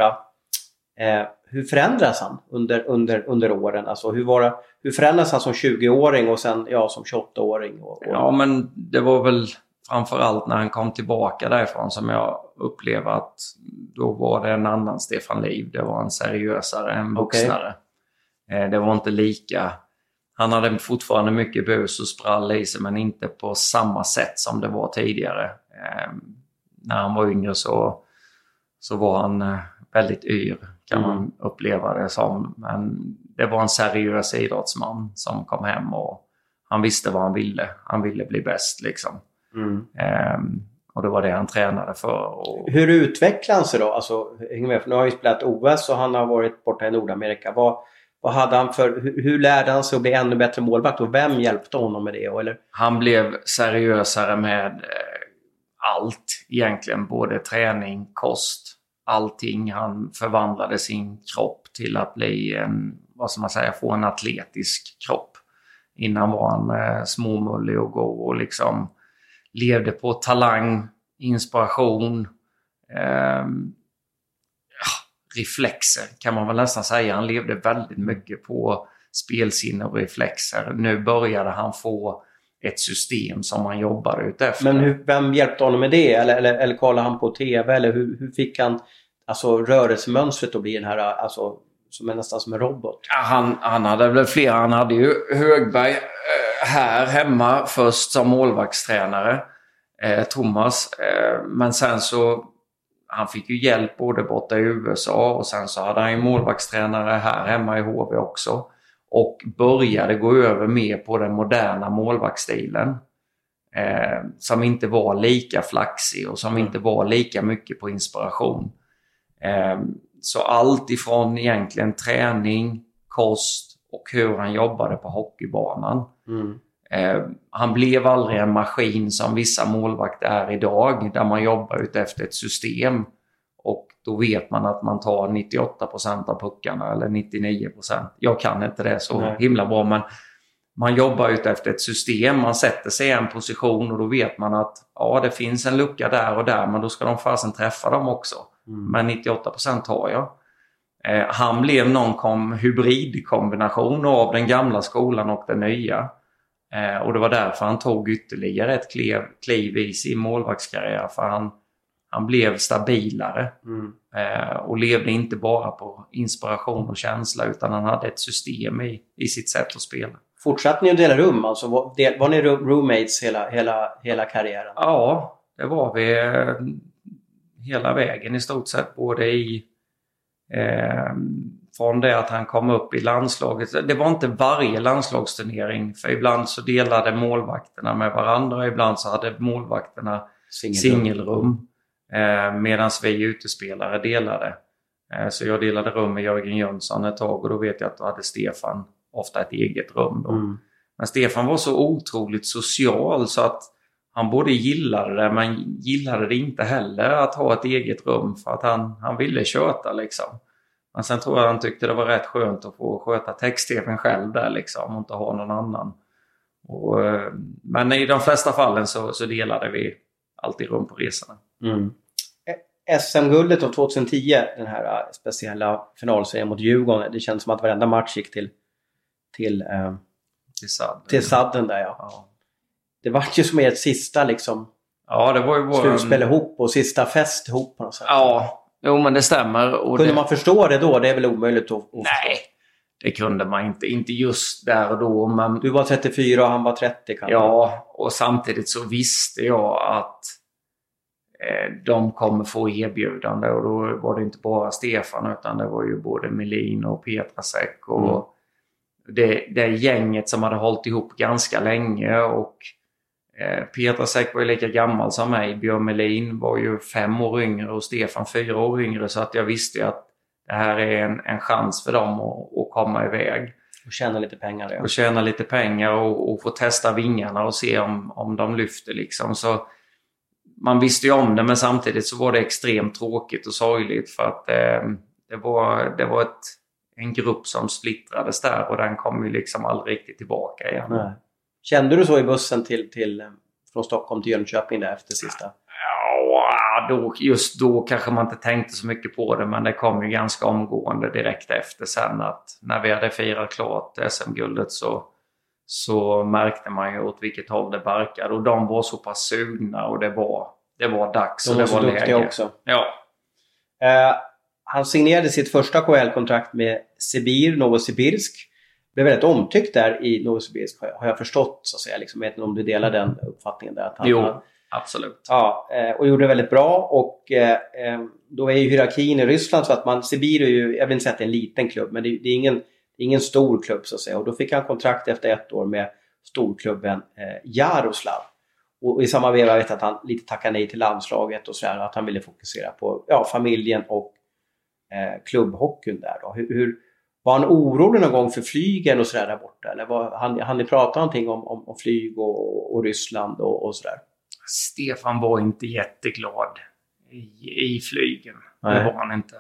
Hur förändras han under åren? Alltså hur förändras han som 20-åring och sen som 28-åring? Ja, men det var väl framförallt när han kom tillbaka därifrån som jag upplevde att då var det en annan Stefan Liv. Det var en seriösare, en vuxnare. Okay. Det var inte lika... Han hade fortfarande mycket bus och sprall i sig, men inte på samma sätt som det var tidigare. När han var yngre så var han väldigt yr, kan man uppleva det som. Men det var en seriös idrottsman som kom hem och han visste vad han ville. Han ville bli bäst liksom. Och det var det han tränade för. Hur utvecklade han sig då? Alltså, nu har han ju spelat OS och han har varit borta i Nordamerika. Vad hade han hur lärde han sig att bli ännu bättre målvakt och vem hjälpte honom med det? Eller? Han blev seriösare med allt egentligen, både träning, kost, allting. Han förvandlade sin kropp till att bli få en atletisk kropp. Innan var han småmullig och gå och liksom levde på talang, inspiration, reflexer kan man väl nästan säga. Han levde väldigt mycket på spelsinne och reflexer. Nu började han få ett system som han jobbar ut efter. Men vem hjälpte honom med det? Eller kollade han på tv? Eller hur fick han rörelsemönstret att bli den här, som är nästan som en robot? Han hade väl flera. Han hade ju Högberg här hemma först som målvaktstränare. Thomas. Men sen så han fick ju hjälp både borta i USA och sen så hade han ju målvaktstränare här hemma i HV också. Och började gå över mer på den moderna målvaktsstilen. Som inte var lika flaxig och som inte var lika mycket på inspiration. Så allt ifrån egentligen träning, kost och hur han jobbade på hockeybanan. Han blev aldrig en maskin som vissa målvakter är idag, där man jobbar ut efter ett system. Och då vet man att man tar 98% av puckarna eller 99%. Jag kan inte det så himla bra, men man jobbar ut efter ett system. Man sätter sig i en position och då vet man att det finns en lucka där och där, men då ska de fasen träffa dem också. Men 98% har jag. Han blev någon hybridkombination av den gamla skolan och den nya. Och det var därför han tog ytterligare ett kliv i sin målvaktskarriär. För han blev stabilare. Och levde inte bara på inspiration och känsla, utan han hade ett system i sitt sätt att spela. Fortsatte ni att dela rum? Alltså, var ni roommates hela karriären? Ja, det var vi hela vägen i stort sett. Både från det att han kom upp i landslaget. Det var inte varje landslagsturnering, för ibland så delade målvakterna med varandra. Ibland så hade målvakterna singelrum. Medan vi utespelare delade. Så jag delade rum med Jörgen Jönsson ett tag, och då vet jag att då hade Stefan ofta ett eget rum då. Men Stefan var så otroligt social så att han både gillade det, men gillade det inte heller att ha ett eget rum, för att han ville köta liksom. Men sen tror jag han tyckte det var rätt skönt att få sköta text-tvn själv där liksom, och inte ha någon annan. Men i de flesta fallen så delade vi alltid rum på resorna. SM-guldet av 2010, den här speciella finalserien mot Djurgården, det känns som att varenda match gick till sadden där, ja. Det var ju som ett sista liksom. Ja, det var ju slutspel ihop och sista fest ihop på något sätt. Ja, jo, men det stämmer. Och kunde man förstå det då? Det är väl omöjligt att nej, det kunde man inte. Inte just där och då. Men du var 34 och han var 30 kanske. Ja, och samtidigt så visste jag att de kommer få erbjudande. Och då var det inte bara Stefan, utan det var ju både Melin och Petrasek och det gänget som hade hållit ihop ganska länge. Och Petrasek var ju lika gammal som mig. Björn Melin var ju 5 år yngre och Stefan 4 år yngre. Så att jag visste ju att det här är en chans för dem att komma iväg. Och tjäna lite pengar. Ja. Och tjäna lite pengar och få testa vingarna och se om de lyfter liksom. Så man visste ju om det, men samtidigt så var det extremt tråkigt och sorgligt. För att det var en grupp som splittrades där, och den kom ju liksom aldrig riktigt tillbaka igen. Nej. Kände du så i bussen från Stockholm till Jönköping där efter sista? Ja, just då kanske man inte tänkte så mycket på det, men det kom ju ganska omgående direkt efter sen, att när vi hade firat klart SM-guldet så märkte man ju åt vilket håll det barkade, och de var så pass sugna, och det var dags och det var läge. Också. Ja. Han signerade sitt första KHL-kontrakt med Novosibirsk. Blev väldigt omtyckt där i Novosibirsk, har jag förstått så att säga. Liksom, vet inte om du delar den uppfattningen där. Att jo, absolut. Ja, och gjorde det väldigt bra. Och då är ju hierarkin i Ryssland så att Sibir är ju, jag vill inte säga att det är en liten klubb, men det är ingen stor klubb så att säga. Och då fick han kontrakt efter 1 år med storklubben Jaroslav. Och i samma veva vet jag att han lite tackade nej till landslaget och sådär, att han ville fokusera på familjen och klubbhockeyn där då. Var han orolig någon gång för flygen och sådär där borta? Eller han ni prata någonting om flyg och Ryssland och sådär? Stefan var inte jätteglad i flygen. Nej. Det var han inte.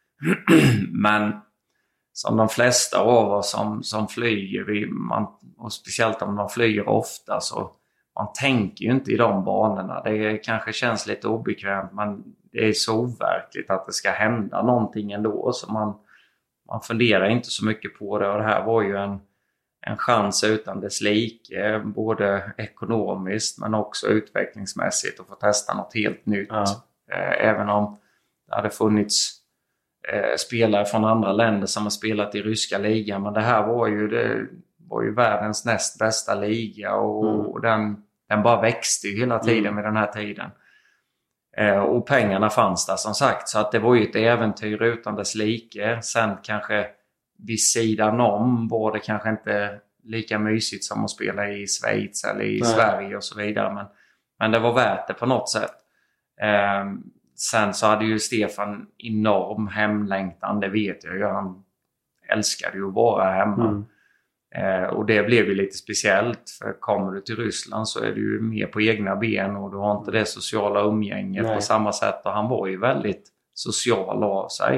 Men som de flesta av oss som flyger, och speciellt om de flyger ofta, så man tänker ju inte i de banorna. Det kanske känns lite obekvämt, men det är så overkligt att det ska hända någonting ändå. Så man funderar inte så mycket på det, och det här var ju en chans utan dess like, både ekonomiskt men också utvecklingsmässigt, att få testa något helt nytt. Även om det hade funnits spelare från andra länder som har spelat i ryska ligan, men det här var ju världens näst bästa liga, och den bara växte ju hela tiden med den här tiden. Och pengarna fanns där som sagt, så att det var ju ett äventyr utan dess like. Sen kanske vid sidan om var det kanske inte lika mysigt som att spela i Schweiz eller i Sverige och så vidare, men det var värt det på något sätt. Sen så hade ju Stefan enorm hemlängtan, det vet jag ju. Han älskade ju att vara hemma. Och det blev ju lite speciellt, för kommer du till Ryssland så är du ju mer på egna ben, och du har inte det sociala umgänget på samma sätt. Och han var ju väldigt social av sig.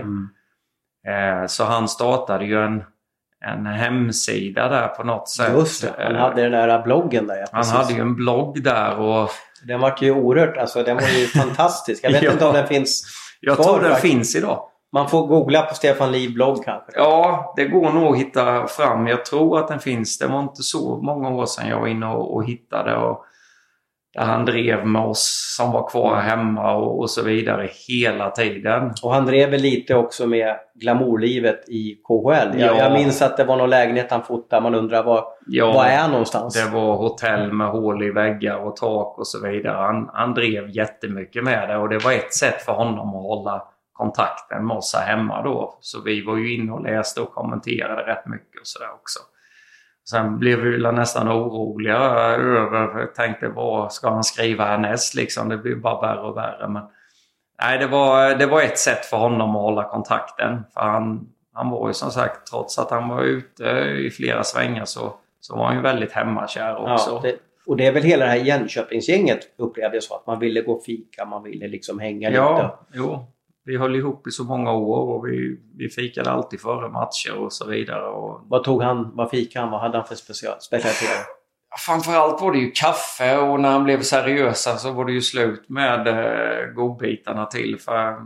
Så han startade ju en hemsida där på något sätt. Just det, han hade den där bloggen där. Han hade ju en blogg där, och den var ju oerhört, alltså den var ju fantastisk. Jag vet inte om den finns. Jag tror den finns idag. Man får googla på Stefan Liv blogg kanske. Ja, det går nog att hitta fram. Jag tror att den finns. Det var inte så många år sedan jag var inne och hittade. Och där han drev med oss som var kvar hemma och så vidare hela tiden. Och han drev väl lite också med glamourlivet i KHL. Jag minns att det var någon lägenhet han fotade. Man undrar vad är någonstans? Det var hotell med hål i väggar och tak och så vidare. Han drev jättemycket med det, och det var ett sätt för honom att hålla kontakten med oss här hemma då. Så vi var ju inne och läste och kommenterade rätt mycket och sådär också. Sen blev vi nästan oroliga över, för jag tänkte, vad ska han skriva härnäst liksom? Det blir bara värre och värre. Men nej, det var ett sätt för honom att hålla kontakten. För han var ju som sagt, trots att han var ute i flera svängar så var han ju väldigt hemmakär också. Ja, och det är väl hela det här Jönköpingsgänget, upplevde jag så, att man ville gå fika, man ville liksom hänga lite. Ja, jo. Vi höll ihop i så många år, och vi fikade alltid före matcher och så vidare. Och vad fikade han? Vad hade han för specialiteter? Framförallt var det ju kaffe, och när han blev seriösa så var det ju slut med godbitarna till. För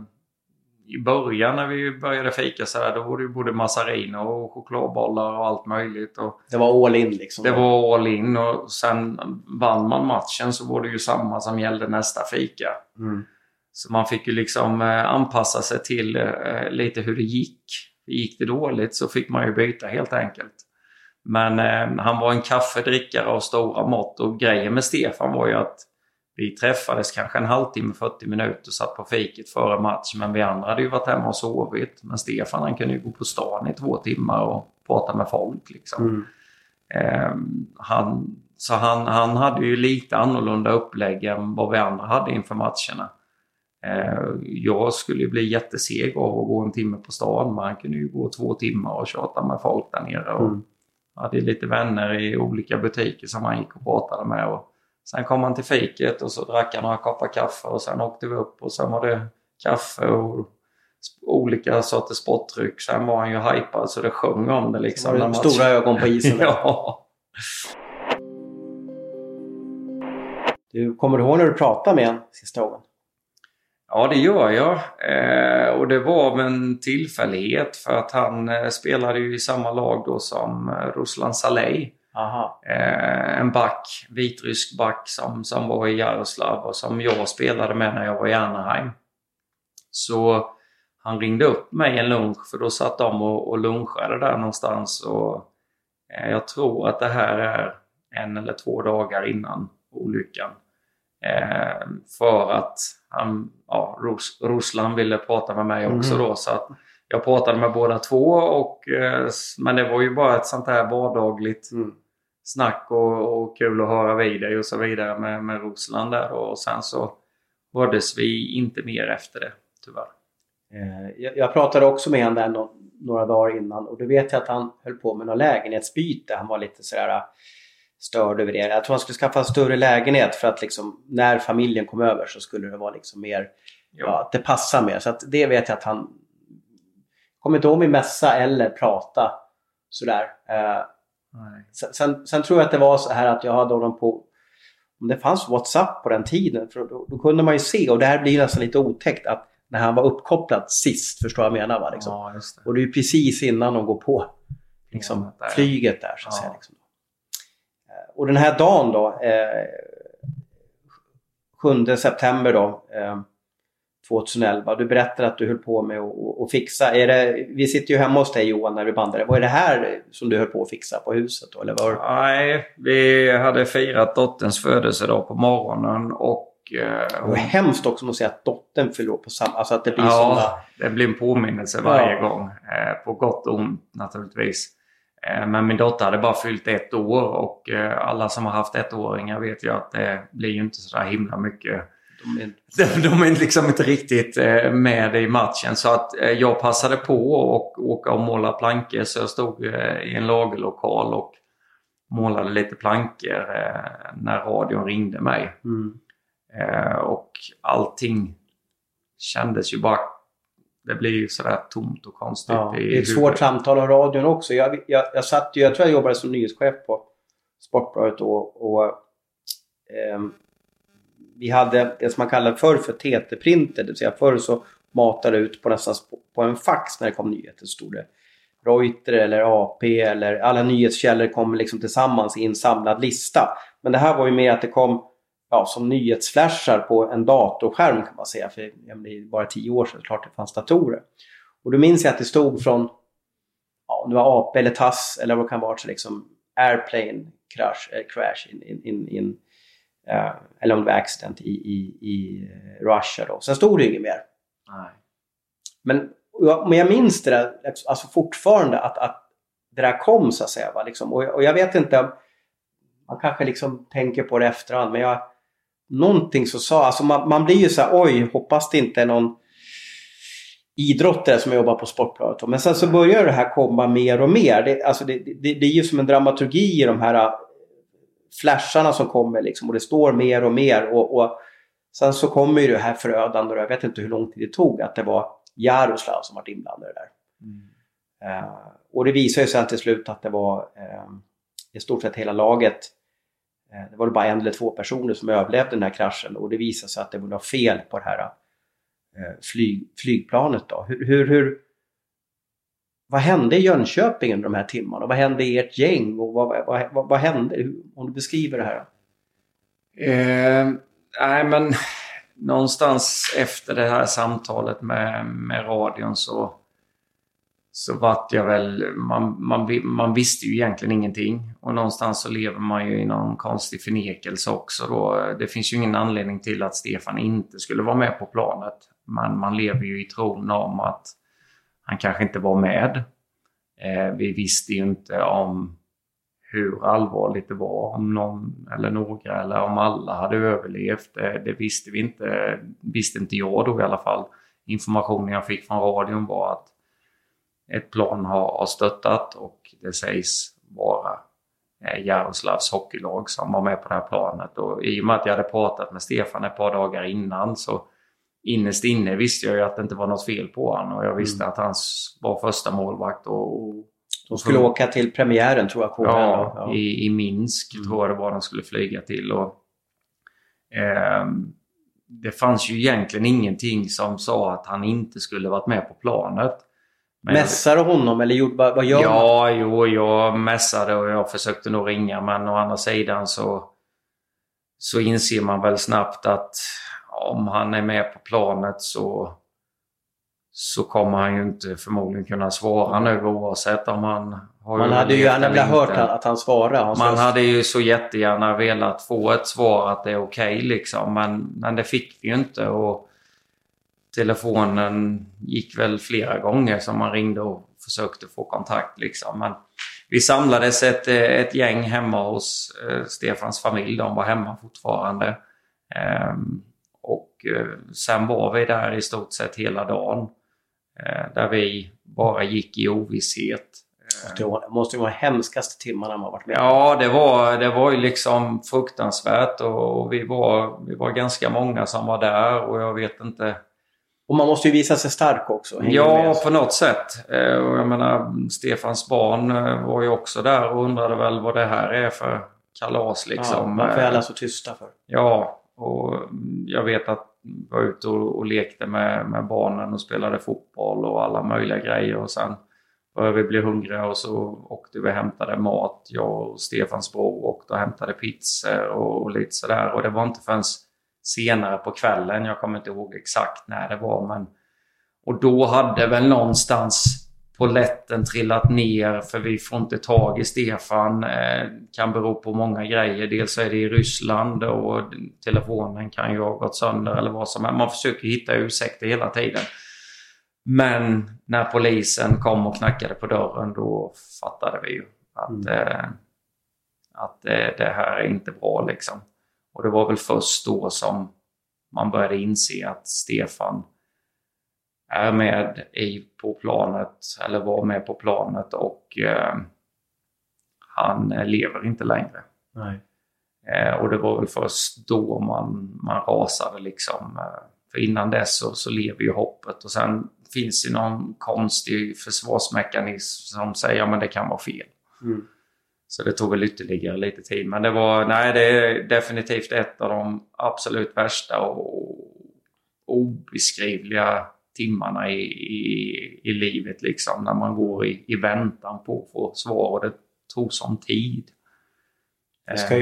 i början när vi började fika så här, då var det ju både massarino och chokladbollar och allt möjligt. Och det var all in liksom? Det var all in, och sen vann man matchen så var det ju samma som gällde nästa fika. Så man fick ju liksom anpassa sig till lite hur det gick. Gick det dåligt så fick man ju byta helt enkelt. Men han var en kaffedrickare av stora mått, och grejen med Stefan var ju att vi träffades kanske en halvtimme, 40 minuter, satt på fiket före match. Men vi andra hade ju varit hemma och sovit. Men Stefan, han kunde ju gå på stan i 2 timmar och prata med folk liksom. Han hade ju lite annorlunda upplägg än vad vi andra hade inför matcherna. Jag skulle ju bli jätteseg av att gå en timme på stan. Man kunde ju gå 2 timmar och tjata med folk där nere. Och hade lite vänner i olika butiker som man gick och pratade med. Och sen kom man till fiket och så drack han några koppar kaffe. Och sen åkte vi upp och sen var det kaffe och olika sorters sportdryck. Sen var han ju hypad så det sjöng om det liksom. Det stora ögon på isen. Ja. Kommer du ihåg när du pratade med en sista gången? Ja, det gör jag. Och det var en tillfällighet, för att han spelade ju i samma lag då som Ruslan Salej. En back, vitrysk back som var i Jaroslav och som jag spelade med när jag var i Anaheim. Så han ringde upp mig en lunch, för då satt de och lunchade där någonstans. Och jag tror att det här är 1 eller 2 dagar innan olyckan. För att Ruslan ville prata med mig också då, så att jag pratade med båda två, men det var ju bara ett sånt här vardagligt snack och kul att höra vid dig och så vidare med Ruslan där, och sen så hördes vi inte mer efter det, tyvärr. Jag pratade också med honom där några dagar innan, och då vet jag att han höll på med någon lägenhetsbyte. Han var lite sådär störd över det. Jag tror han skulle skaffa en större lägenhet, för att liksom, när familjen kom över så skulle det vara liksom mer, att det passar mer. Så att det vet jag att han kommer inte om i mässa eller prata sådär. Sen tror jag att det var så här att jag hade honom på, om det fanns WhatsApp på den tiden, för då kunde man ju se, och det här blir nästan lite otäckt, att när han var uppkopplad sist, förstår jag menar, va? Liksom. Ja, just det. Och det är ju precis innan de går på liksom, flyget där, så att säga. Liksom. Och den här dagen då, 7 september då, 2011, du berättade att du höll på med att fixa. Vi sitter ju hemma hos dig, Johan, när vi bandade. Vad är det här som du höll på att fixa på huset då? Eller var... Nej, vi hade firat dotterns födelsedag på morgonen och... Det var hemskt också att säga att dottern fyller på samma... Alltså att det blir det blir en påminnelse varje gång. På gott och ont naturligtvis. Men min dotter hade bara fyllt 1 år och alla som har haft 1-åringar vet ju att det blir ju inte så där himla mycket. De är liksom inte riktigt med i matchen, så att jag passade på och åka och måla plankor, så jag stod i en lagerlokal och målade lite plankor när radion ringde mig. Och allting kändes ju bara, det blir ju sådär tomt och konstigt. Ja, det är ett svårt samtal av radion också. Jag tror jag jobbade som nyhetschef på Sportbladet och vi hade det som man kallar för TT-printer. Det vill säga förr så matade ut på nästan på en fax när det kom nyheter. Stod det Reuters eller AP eller alla nyhetskällor kom liksom tillsammans i en samlad lista. Men det här var ju mer att det kom som nyhetsflashar på en datorskärm, kan man säga. För det är bara 10 år sedan, klart det fanns datorer. Och då minns jag att det stod från, om det var AP eller TASS eller vad det kan vara, så liksom airplane crash in eller om det var accident i Russia då. Sen stod det inget mer. Nej. Men jag minns det där, alltså fortfarande att det där kom, så att säga, va? Liksom. Och jag vet inte, man kanske liksom tänker på det efterhand, men någonting så sa, alltså man blir ju så här, oj, hoppas det inte är någon idrottare som jobbar på Sportbladet. Men sen så börjar det här komma mer och mer. Det är ju som en dramaturgi i de här flasharna som kommer liksom, och det står mer och mer och sen så kommer ju det här förödande, och jag vet inte hur lång tid det tog, att det var Jaroslav som var inblandad där. Och det visar ju sen till slut att det var i stort sett hela laget. Det var bara 1 eller 2 personer som överlevde den här kraschen, och det visade sig att det var fel på det här flygplanet då. Vad hände i Jönköping under de här timmarna? Vad hände i ert gäng? Och vad hände? Om du beskriver det här. Nej, men någonstans efter det här samtalet med radion så vart jag väl... Man visste ju egentligen ingenting. Och någonstans så lever man ju i någon konstig förnekelse också då. Det finns ju ingen anledning till att Stefan inte skulle vara med på planet. Men man lever ju i tron om att han kanske inte var med. Vi visste ju inte om hur allvarligt det var, om någon eller några eller om alla hade överlevt. Det visste vi inte. Visste inte jag då i alla fall. Informationen jag fick från radion var att ett plan har stöttat, och det sägs vara Jaroslavs hockeylag som var med på det här planet. Och i och med att jag hade pratat med Stefan ett par dagar innan, så innerst inne visste jag ju att det inte var något fel på han, och jag visste att han var första målvakt och de skulle åka till premiären, tror jag. Ja. I Minsk tror jag det var de skulle flyga till, och det fanns ju egentligen ingenting som sa att han inte skulle varit med på planet. Mässade honom eller vad gör man? Ja, jag mässade och jag försökte nog ringa, men å andra sidan så inser man väl snabbt att om han är med på planet så kommer han ju inte förmodligen kunna svara nu, oavsett om han har... Man hade ju gärna velat hört att han svarar. Man hade ju så jättegärna velat få ett svar att det är okej liksom, men det fick vi ju inte, och telefonen gick väl flera gånger som man ringde och försökte få kontakt liksom. Men vi samlades ett gäng hemma hos Stefans familj. De var hemma fortfarande. Och sen var vi där i stort sett hela dagen. Där vi bara gick i ovisshet. Det måste ju vara hemskaste timmarna man varit med. Ja, det var ju liksom fruktansvärt, och vi var ganska många som var där, och jag vet inte... Och man måste ju visa sig stark också. Ja, på något sätt. Och jag menar, Stefans barn var ju också där och undrade väl vad det här är för kalas liksom. Ja, varför är alla så tysta för? Ja, och jag vet att var ute och lekte med barnen och spelade fotboll och alla möjliga grejer. Och sen började vi bli hungriga och så åkte vi och hämtade mat. Jag och Stefans bror åkte och hämtade pizzor och lite sådär. Och det var inte förrän senare på kvällen, jag kommer inte ihåg exakt när det var. Men, och då hade väl någonstans polletten trillat ner, för vi får inte tag i Stefan. Kan bero på många grejer. Dels är det i Ryssland och telefonen kan ju ha gått sönder eller vad som helst. Man försöker hitta ursäkter hela tiden. Men när polisen kom och knackade på dörren, då fattade vi ju att det här är inte bra liksom. Och det var väl först då som man började inse att Stefan är med på planet, eller var med på planet, och han lever inte längre. Nej. Och det var väl först då man rasade liksom. För innan dess så lever ju hoppet, och sen finns det någon konstig försvarsmekanism som säger men det kan vara fel. Så det tog väl ytterligare lite tid, men det är definitivt ett av de absolut värsta och obeskrivliga timmarna i livet liksom, när man går i väntan på att få svar, och det tog sån tid. Det ska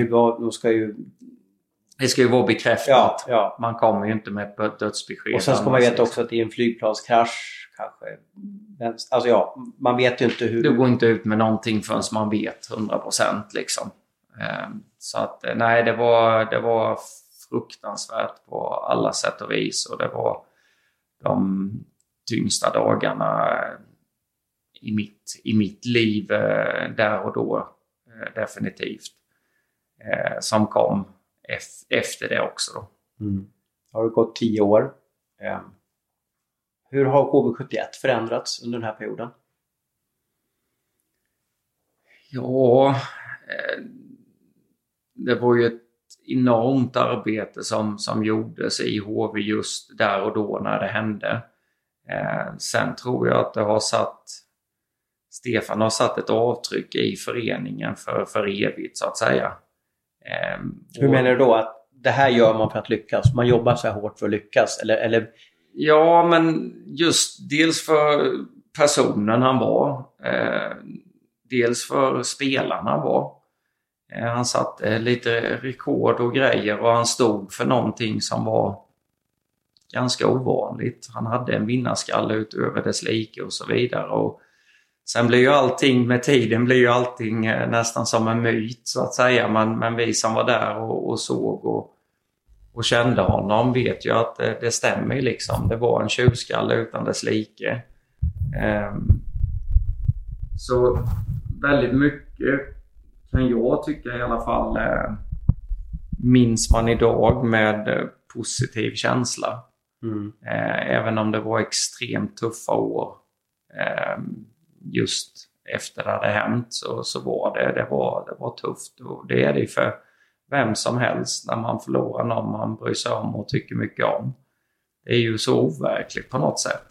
ju vara bekräftat. Ja. Man kommer ju inte med ett dödsbesked. Och sen ska man veta också att det är en flygplanskrasch kanske. Alltså man vet ju inte hur... Du går inte ut med någonting förrän man vet 100% liksom. Så att nej, det var fruktansvärt på alla sätt och vis, och det var de tyngsta dagarna i mitt liv där och då, definitivt, som kom efter det också då. Har det gått 10 år? Hur har KV71 förändrats under den här perioden? Ja, det var ju ett enormt arbete som gjordes i HV just där och då när det hände. Sen tror jag att Stefan har satt ett avtryck i föreningen för evigt, så att säga. Hur menar du då att det här gör man för att lyckas? Man jobbar så här hårt för att lyckas? Eller... Ja, men just dels för personen han var. Dels för spelarna han var. Han satte lite rekord och grejer, och han stod för någonting som var ganska ovanligt. Han hade en vinnarskalle utöver dess like och så vidare. Och sen blir ju allting med tiden nästan som en myt, så att säga. Men vi som var där och såg och kände honom vet ju att det stämmer liksom. Det var en tjuvskalle utan dess like. Så väldigt mycket kan jag tycka i alla fall minns man idag med positiv känsla. Även om det var extremt tuffa år just efter det hade hänt, så var det var tufft, och det är det för vem som helst när man förlorar någon man bryr sig om och tycker mycket om. Det är ju så overkligt på något sätt.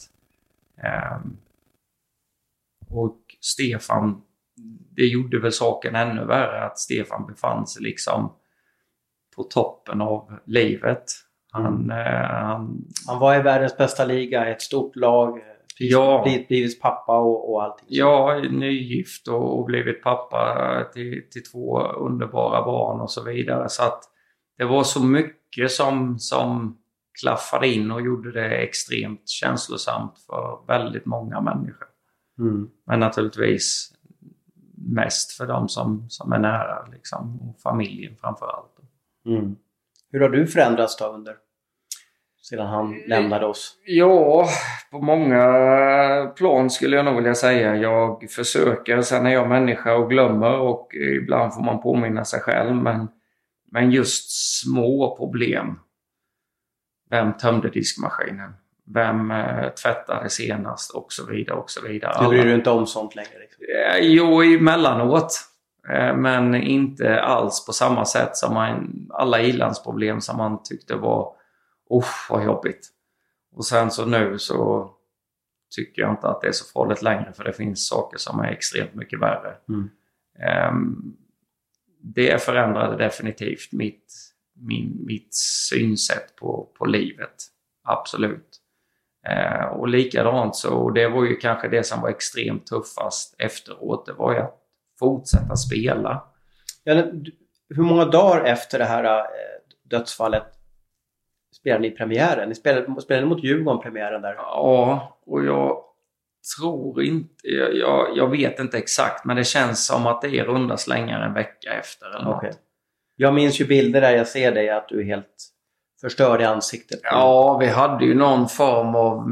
Och Stefan, det gjorde väl saken ännu värre att Stefan befann sig liksom på toppen av livet. Han var i världens bästa liga, ett stort lag, blivit pappa och allting. Ja, nygift och blivit pappa till 2 underbara barn och så vidare. Så att det var så mycket som klaffade in och gjorde det extremt känslosamt för väldigt många människor. Men naturligtvis mest för dem som är nära liksom, och familjen framförallt. Hur har du förändrats då sedan han lämnade oss? Ja, på många plan skulle jag nog vilja säga. Jag försöker, sen är jag människa och glömmer, och ibland får man påminna sig själv. Men just små problem. Vem tömde diskmaskinen? Vem tvättade senast? Och så vidare och så vidare. Du bryr dig inte om sånt längre? Liksom. Jo, emellanåt. Men inte alls på samma sätt som alla ilandsproblem som man tyckte var vad jobbigt. Och sen så nu så tycker jag inte att det är så farligt längre, för det finns saker som är extremt mycket värre. Det förändrade definitivt mitt synsätt på livet. Absolut. Och likadant så, det var ju kanske det som var extremt tuffast efteråt. Det var ju att fortsätta spela. Ja, hur många dagar efter det här dödsfallet spelade ni premiären? Ni spelade mot Djurgården premiären där. Ja, och jag tror inte... Jag vet inte exakt, men det känns som att det är runda slängar en vecka efter eller något. Okay. Jag minns ju bilder där jag ser dig att du är helt förstörd i ansiktet. Ja, vi hade ju någon form av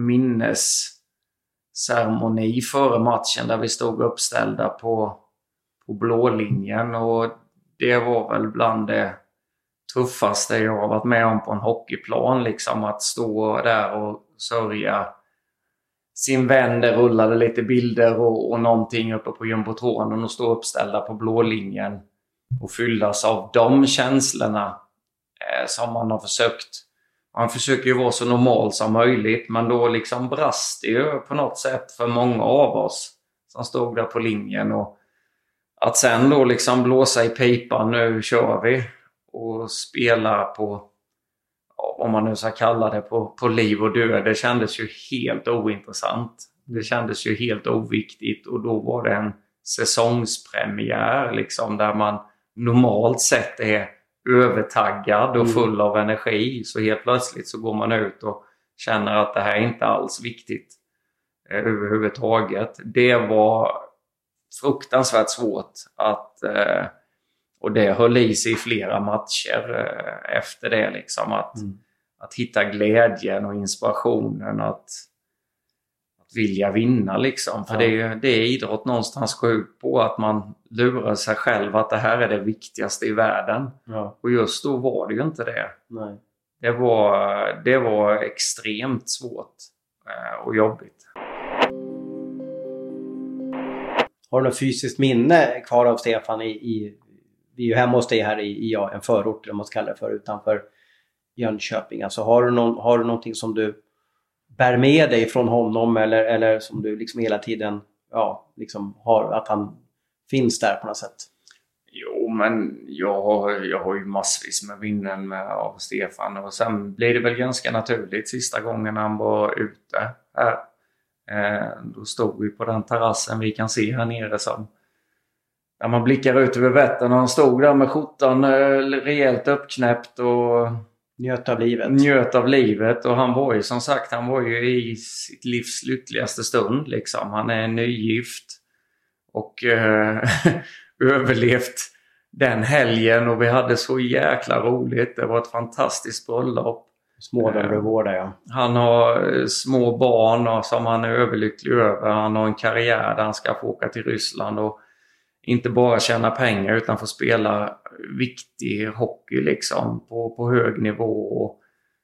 minnesceremoni före matchen där vi stod uppställda på blå linjen, och det var väl bland det tuffaste jag har varit med om på en hockeyplan, liksom att stå där och sörja sin vän. Det rullade lite bilder och någonting uppe på jumbotronen och stå uppställda på blå linjen och fyllas av de känslorna som man har försökt. Man försöker ju vara så normal som möjligt, men då liksom brast det ju på något sätt för många av oss som stod där på linjen. Och att sen då liksom blåsa i pipan, nu kör vi, och spela på, om man nu ska kalla det, på liv och död, det kändes ju helt ointressant. Det kändes ju helt oviktigt, och då var det en säsongspremiär liksom, där man normalt sett är övertaggad och full av energi. Så helt plötsligt så går man ut och känner att det här är inte alls viktigt överhuvudtaget. Det var fruktansvärt svårt att... Och det höll i sig i flera matcher efter det. Liksom, att hitta glädjen och inspirationen att vilja vinna. Liksom. För det är idrott någonstans går ut på att man lurar sig själv att det här är det viktigaste i världen. Ja. Och just då var det ju inte det. Nej. Det var extremt svårt och jobbigt. Har du något fysiskt minne kvar av Stefan vi är ju hemma hos dig här i en förort, eller man ska kalla det för, utanför Jönköping. Alltså har du någonting som du bär med dig från honom, eller som du liksom hela tiden liksom har, att han finns där på något sätt? Jo, men jag har ju massvis med minnen av Stefan, och sen blir det väl ganska naturligt sista gången han var ute här. Då stod vi på den terrassen vi kan se här nere, som där man blickar ut över Vättern, och han stod där med skjortan rejält uppknäppt och njöt av livet. Och han var ju, som sagt, han var ju i sitt livs lyckligaste stund liksom. Han är nygift och överlevt den helgen, och vi hade så jäkla roligt. Det var ett fantastiskt bröllop. Han har små barn som han är överlycklig över. Han har en karriär där han ska få åka till Ryssland och inte bara tjäna pengar utan få spela viktig hockey liksom på hög nivå. Och,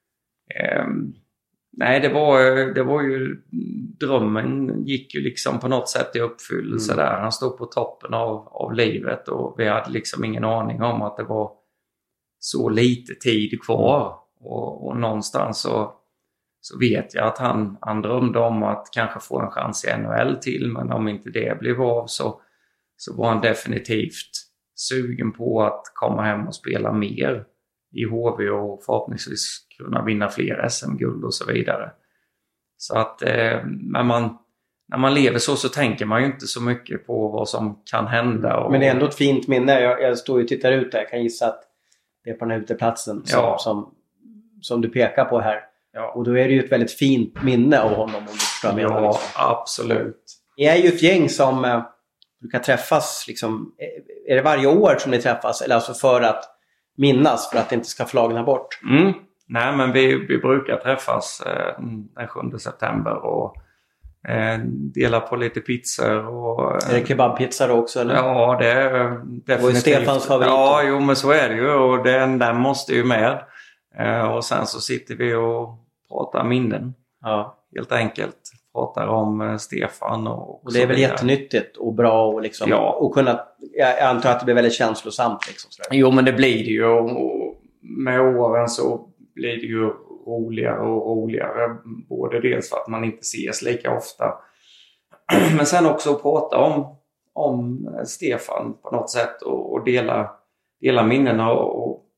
nej, det var ju drömmen gick ju liksom på något sätt i uppfyllelse där. Han stod på toppen av livet, och vi hade liksom ingen aning om att det var så lite tid kvar. Och någonstans så vet jag att han drömde om att kanske få en chans i NHL till, men om inte det blev av så var han definitivt sugen på att komma hem och spela mer i HV och förhoppningsvis kunna vinna fler SM-guld och så vidare. Så att när man lever så tänker man ju inte så mycket på vad som kan hända. Men det är ändå ett fint minne. Jag står ju och tittar ut där. Jag kan gissa att det är på den här uteplatsen som du pekar på här. Ja. Och då är det ju ett väldigt fint minne av honom. Om du förstår mig. Ja, absolut. Ni är ju ett gäng som brukar träffas. Liksom, är det varje år som ni träffas? Eller alltså för att minnas, för att det inte ska flagna bort? Nej, men vi brukar träffas den 7 september och dela på lite pizzor. Och, är det kebabpizza då också? Eller? Ja, det är definitivt. Och Stefans favorit? Ja, jo, men så är det ju. Och den måste ju med. Och sen så sitter vi och pratar minnen. Ja. Helt enkelt. Pratar om Stefan och det är väl jättenyttigt och bra och liksom. Ja. Och kunna, jag antar att det blir väldigt känslosamt liksom. Jo, men det blir det ju. Och med åren så blir det ju roligare och roligare. Både dels för att man inte ses lika ofta. Men sen också att prata om Stefan på något sätt. Och dela minnena och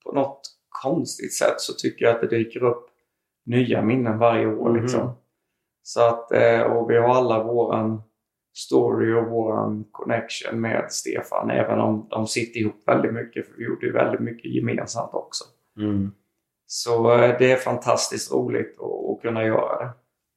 på något konstigt sätt så tycker jag att det dyker upp nya minnen varje år liksom. Så att, och vi har alla våran story och våran connection med Stefan, även om de sitter ihop väldigt mycket, för vi gjorde ju väldigt mycket gemensamt också. Så det är fantastiskt roligt att kunna göra det.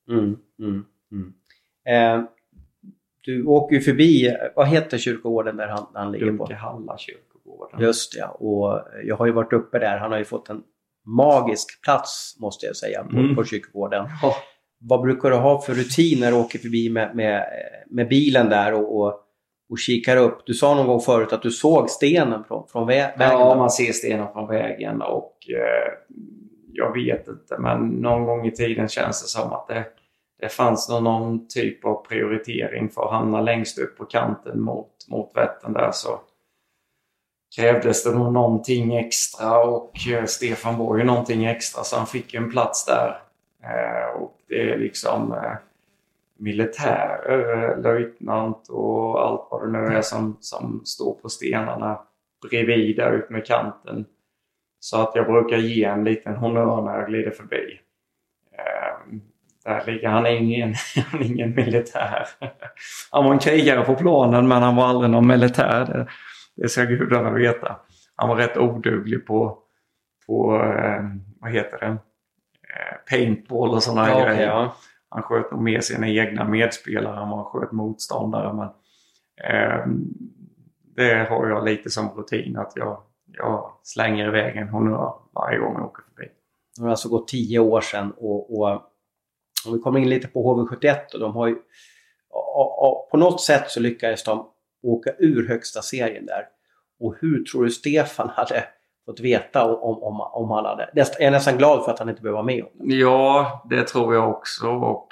Du åker ju förbi, vad heter kyrkogården där han ligger på? Bunkehalla kyrkogården. Just det, och jag har ju varit uppe där. Han har ju fått en magisk plats, måste jag säga, på kyrkogården. Ja. Vad brukar du ha för rutiner att åka förbi med bilen där och kikar upp? Du sa någon gång förut att du såg stenen från vägen. Ja, man ser stenen från vägen och jag vet inte, men någon gång i tiden känns det som att det fanns någon typ av prioritering för att hamna längst upp på kanten mot Vättern där, så krävdes det nog någonting extra, och Stefan var ju någonting extra så han fick en plats där. Och det är liksom militärer, löjtnant och allt vad det nu är som står på stenarna bredvid där ut med kanten. Så att jag brukar ge en liten honör när jag glider förbi. Där ligger han ingen militär. Han var en krigare på planen, men han var aldrig någon militär. Det ska gudarna veta. Han var rätt oduglig på vad heter det? Paintball och sådana grejer. Ja. Han sköt nog med sina egna medspelare än vad han sköt motståndare. Men det har jag lite som rutin att jag slänger iväg en honör varje gång jag åker förbi. Det har alltså gått 10 år sedan och om vi kommer in lite på HV71 och de har ju på något sätt så lyckades de åka ur högsta serien där. Och hur tror du Stefan hade fått veta om han hade? Jag är nästan glad för att han inte behöver vara med om det. Ja, det tror jag också. Och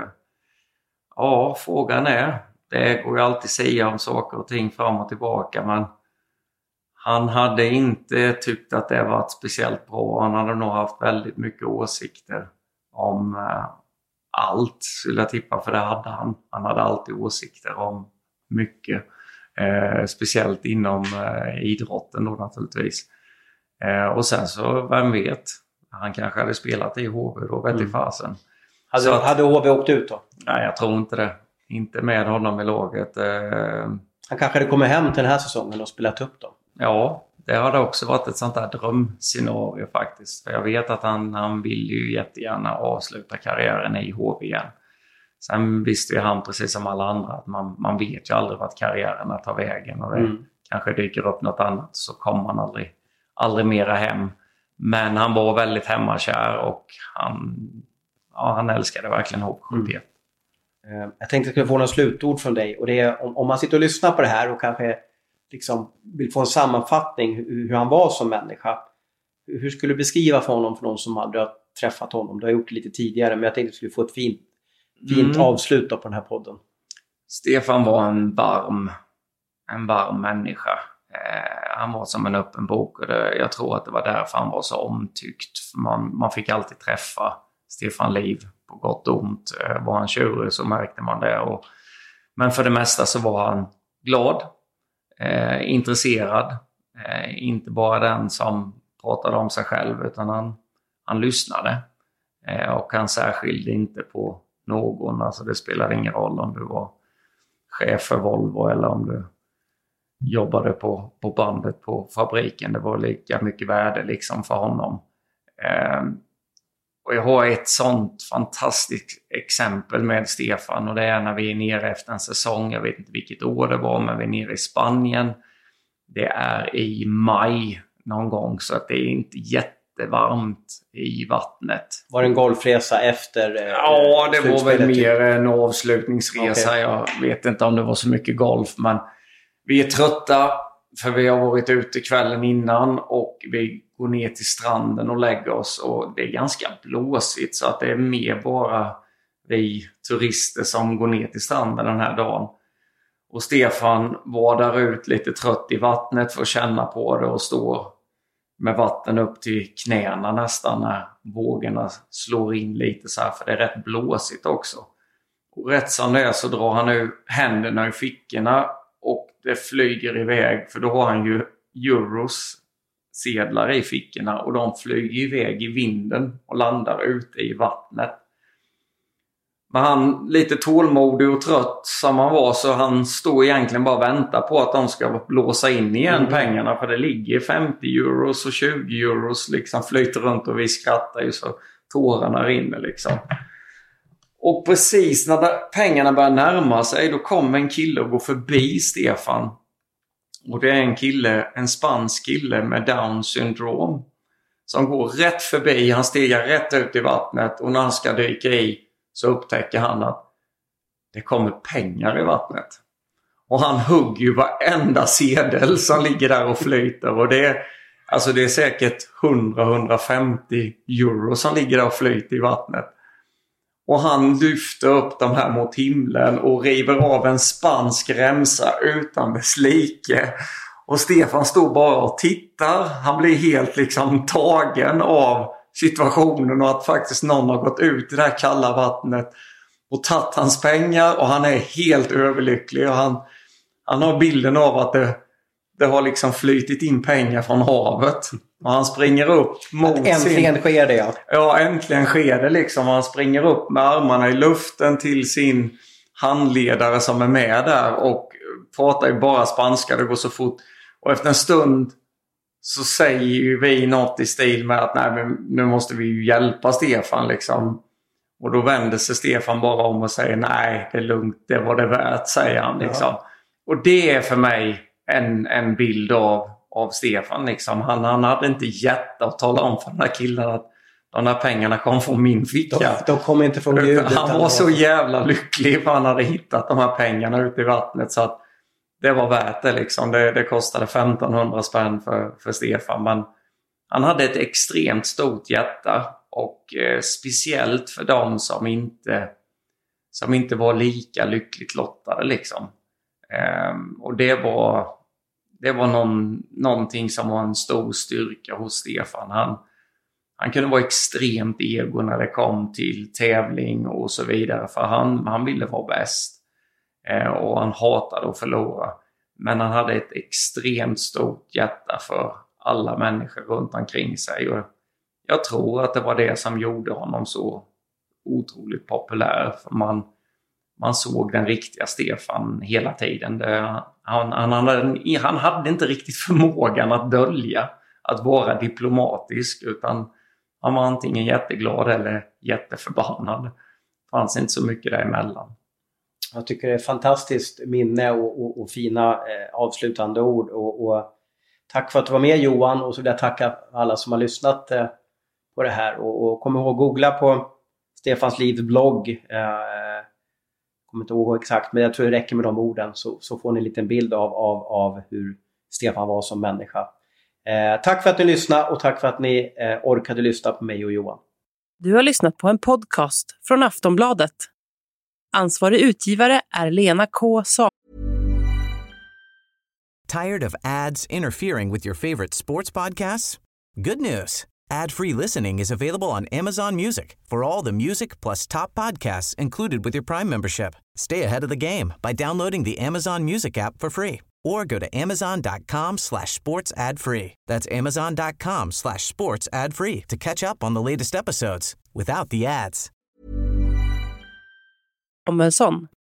ja, frågan är, det går ju alltid säga om saker och ting fram och tillbaka, men han hade inte tyckt att det var speciellt bra. Han hade nog haft väldigt mycket åsikter om allt, skulle jag tippa, för det hade han. Han hade alltid åsikter om mycket. Speciellt inom idrotten då naturligtvis. Och sen så, vem vet, han kanske hade spelat i HV då, vet i fasen. Hade HV åkt ut då? Nej, jag tror inte det. Inte med honom i laget. Han kanske hade kommit hem till den här säsongen och spelat upp då? Ja, det hade också varit ett sånt där drömscenario faktiskt. För jag vet att han vill ju jättegärna avsluta karriären i HV igen. Sen visste ju han precis som alla andra att man vet ju aldrig vart karriärerna tar vägen. Och det kanske dyker upp något annat, så kommer man aldrig mera hem. Men han var väldigt hemmakär och han älskade verkligen HV71. Jag tänkte att jag skulle få några slutord från dig. Och det är om man sitter och lyssnar på det här och kanske liksom vill få en sammanfattning hur han var som människa. Hur skulle du beskriva för honom, för någon som hade träffat honom? Du har gjort det lite tidigare, men jag tänkte att du skulle få ett fint avslut på den här podden. Stefan var en varm människa. Han var som en öppen bok, och jag tror att det var därför han var så omtyckt. Man fick alltid träffa Stefan Liv på gott och ont. Var han tjurig så märkte man det. Men för det mesta så var han glad, intresserad. Inte bara den som pratade om sig själv, utan han lyssnade. Och han särskilde inte på någon. Alltså det spelade ingen roll om du var chef för Volvo eller om du jobbade på bandet på fabriken. Det var lika mycket värde liksom för honom. Och jag har ett sånt fantastiskt exempel med Stefan, och det är när vi är nere efter en säsong. Jag vet inte vilket år det var, men vi är nere i Spanien. Det är i maj någon gång, så att det är inte jättevarmt i vattnet. Var det en golfresa efter? Ja, det var väl mer en avslutningsresa. Okay. Jag vet inte om det var så mycket golf, men vi är trötta för vi har varit ute kvällen innan och vi går ner till stranden och lägger oss, och det är ganska blåsigt, så att det är mer bara vi turister som går ner till stranden den här dagen. Och Stefan var där ut lite trött i vattnet för att känna på det och står med vatten upp till knäna nästan när vågorna slår in lite så här, för det är rätt blåsigt också. Och rätt som det är så drar han ur händerna i fickorna och det flyger iväg, för då har han ju euros sedlar i fickorna och de flyger iväg i vinden och landar ute i vattnet. Men han, lite tålmodig och trött som han var, så han står egentligen bara och väntar på att de ska blåsa in igen pengarna, för det ligger 50 euros och 20 euros liksom flyter runt och vi skrattar ju så tårarna rinner liksom. Och precis när pengarna börjar närma sig, då kommer en kille och går förbi Stefan. Och det är en spansk kille med Down syndrom som går rätt förbi. Han stiger rätt ut i vattnet och när han ska dyka i så upptäcker han att det kommer pengar i vattnet. Och han hugger ju varenda sedel som ligger där och flyter. Och det är säkert 100-150 euro som ligger där och flyter i vattnet. Och han lyfter upp de här mot himlen och river av en spansk remsa utan dess like. Och Stefan står bara och tittar. Han blir helt liksom tagen av situationen och att faktiskt någon har gått ut i det här kalla vattnet och tagit hans pengar, och han är helt överlycklig. Och han har bilden av att det har liksom flytit in pengar från havet. Och han springer upp mot äntligen sker det, ja. Ja, äntligen sker det liksom. Han springer upp med armarna i luften till sin handledare som är med där och pratar ju bara spanska, det går så fort. Och efter en stund så säger ju vi något i stil med att nej, men nu måste vi ju hjälpa Stefan liksom. Och då vänder sig Stefan bara om och säger nej, det är lugnt, det var det värt, säger han liksom. Ja. Och det är för mig en bild av Stefan liksom. Han hade inte hjärta att tala om för den här killen att de där pengarna kom från min ficka. De kom inte från Gud. Han var så jävla lycklig för han hade hittat de här pengarna ute i vattnet, så att det var värt det liksom. Det kostade 1500 spänn för Stefan. Men han hade ett extremt stort hjärta. Och speciellt för dem som inte var lika lyckligt lottade liksom. Och det var någonting som var en stor styrka hos Stefan. Han kunde vara extremt ego när det kom till tävling och så vidare. För han ville vara bäst. Och han hatade att förlora. Men han hade ett extremt stort hjärta för alla människor runt omkring sig. Och jag tror att det var det som gjorde honom så otroligt populär. För man såg den riktiga Stefan hela tiden. Han hade inte riktigt förmågan att dölja, att vara diplomatisk. Utan han var antingen jätteglad eller jätteförbannad. Det fanns inte så mycket däremellan. Jag tycker det är ett fantastiskt minne och fina avslutande ord. Och tack för att du var med, Johan. Och så vill jag tacka alla som har lyssnat på det här. Och kom ihåg att googla på Stefans Livs blogg. Kommer inte ihåg exakt, men jag tror det räcker med de orden. Så får ni en liten bild av hur Stefan var som människa. Tack för att ni lyssnade och tack för att ni orkade lyssna på mig och Johan. Du har lyssnat på en podcast från Aftonbladet. Ansvarig utgivare är Lena K. Samuelsson. Tired of ads interfering with your favorite sports podcasts? Good news. Ad-free listening is available on Amazon Music for all the music plus top podcasts included with your Prime membership. Stay ahead of the game by downloading the Amazon Music app for free or go to amazon.com/sports ad free. That's amazon.com/sports ad free to catch up on the latest episodes without the ads.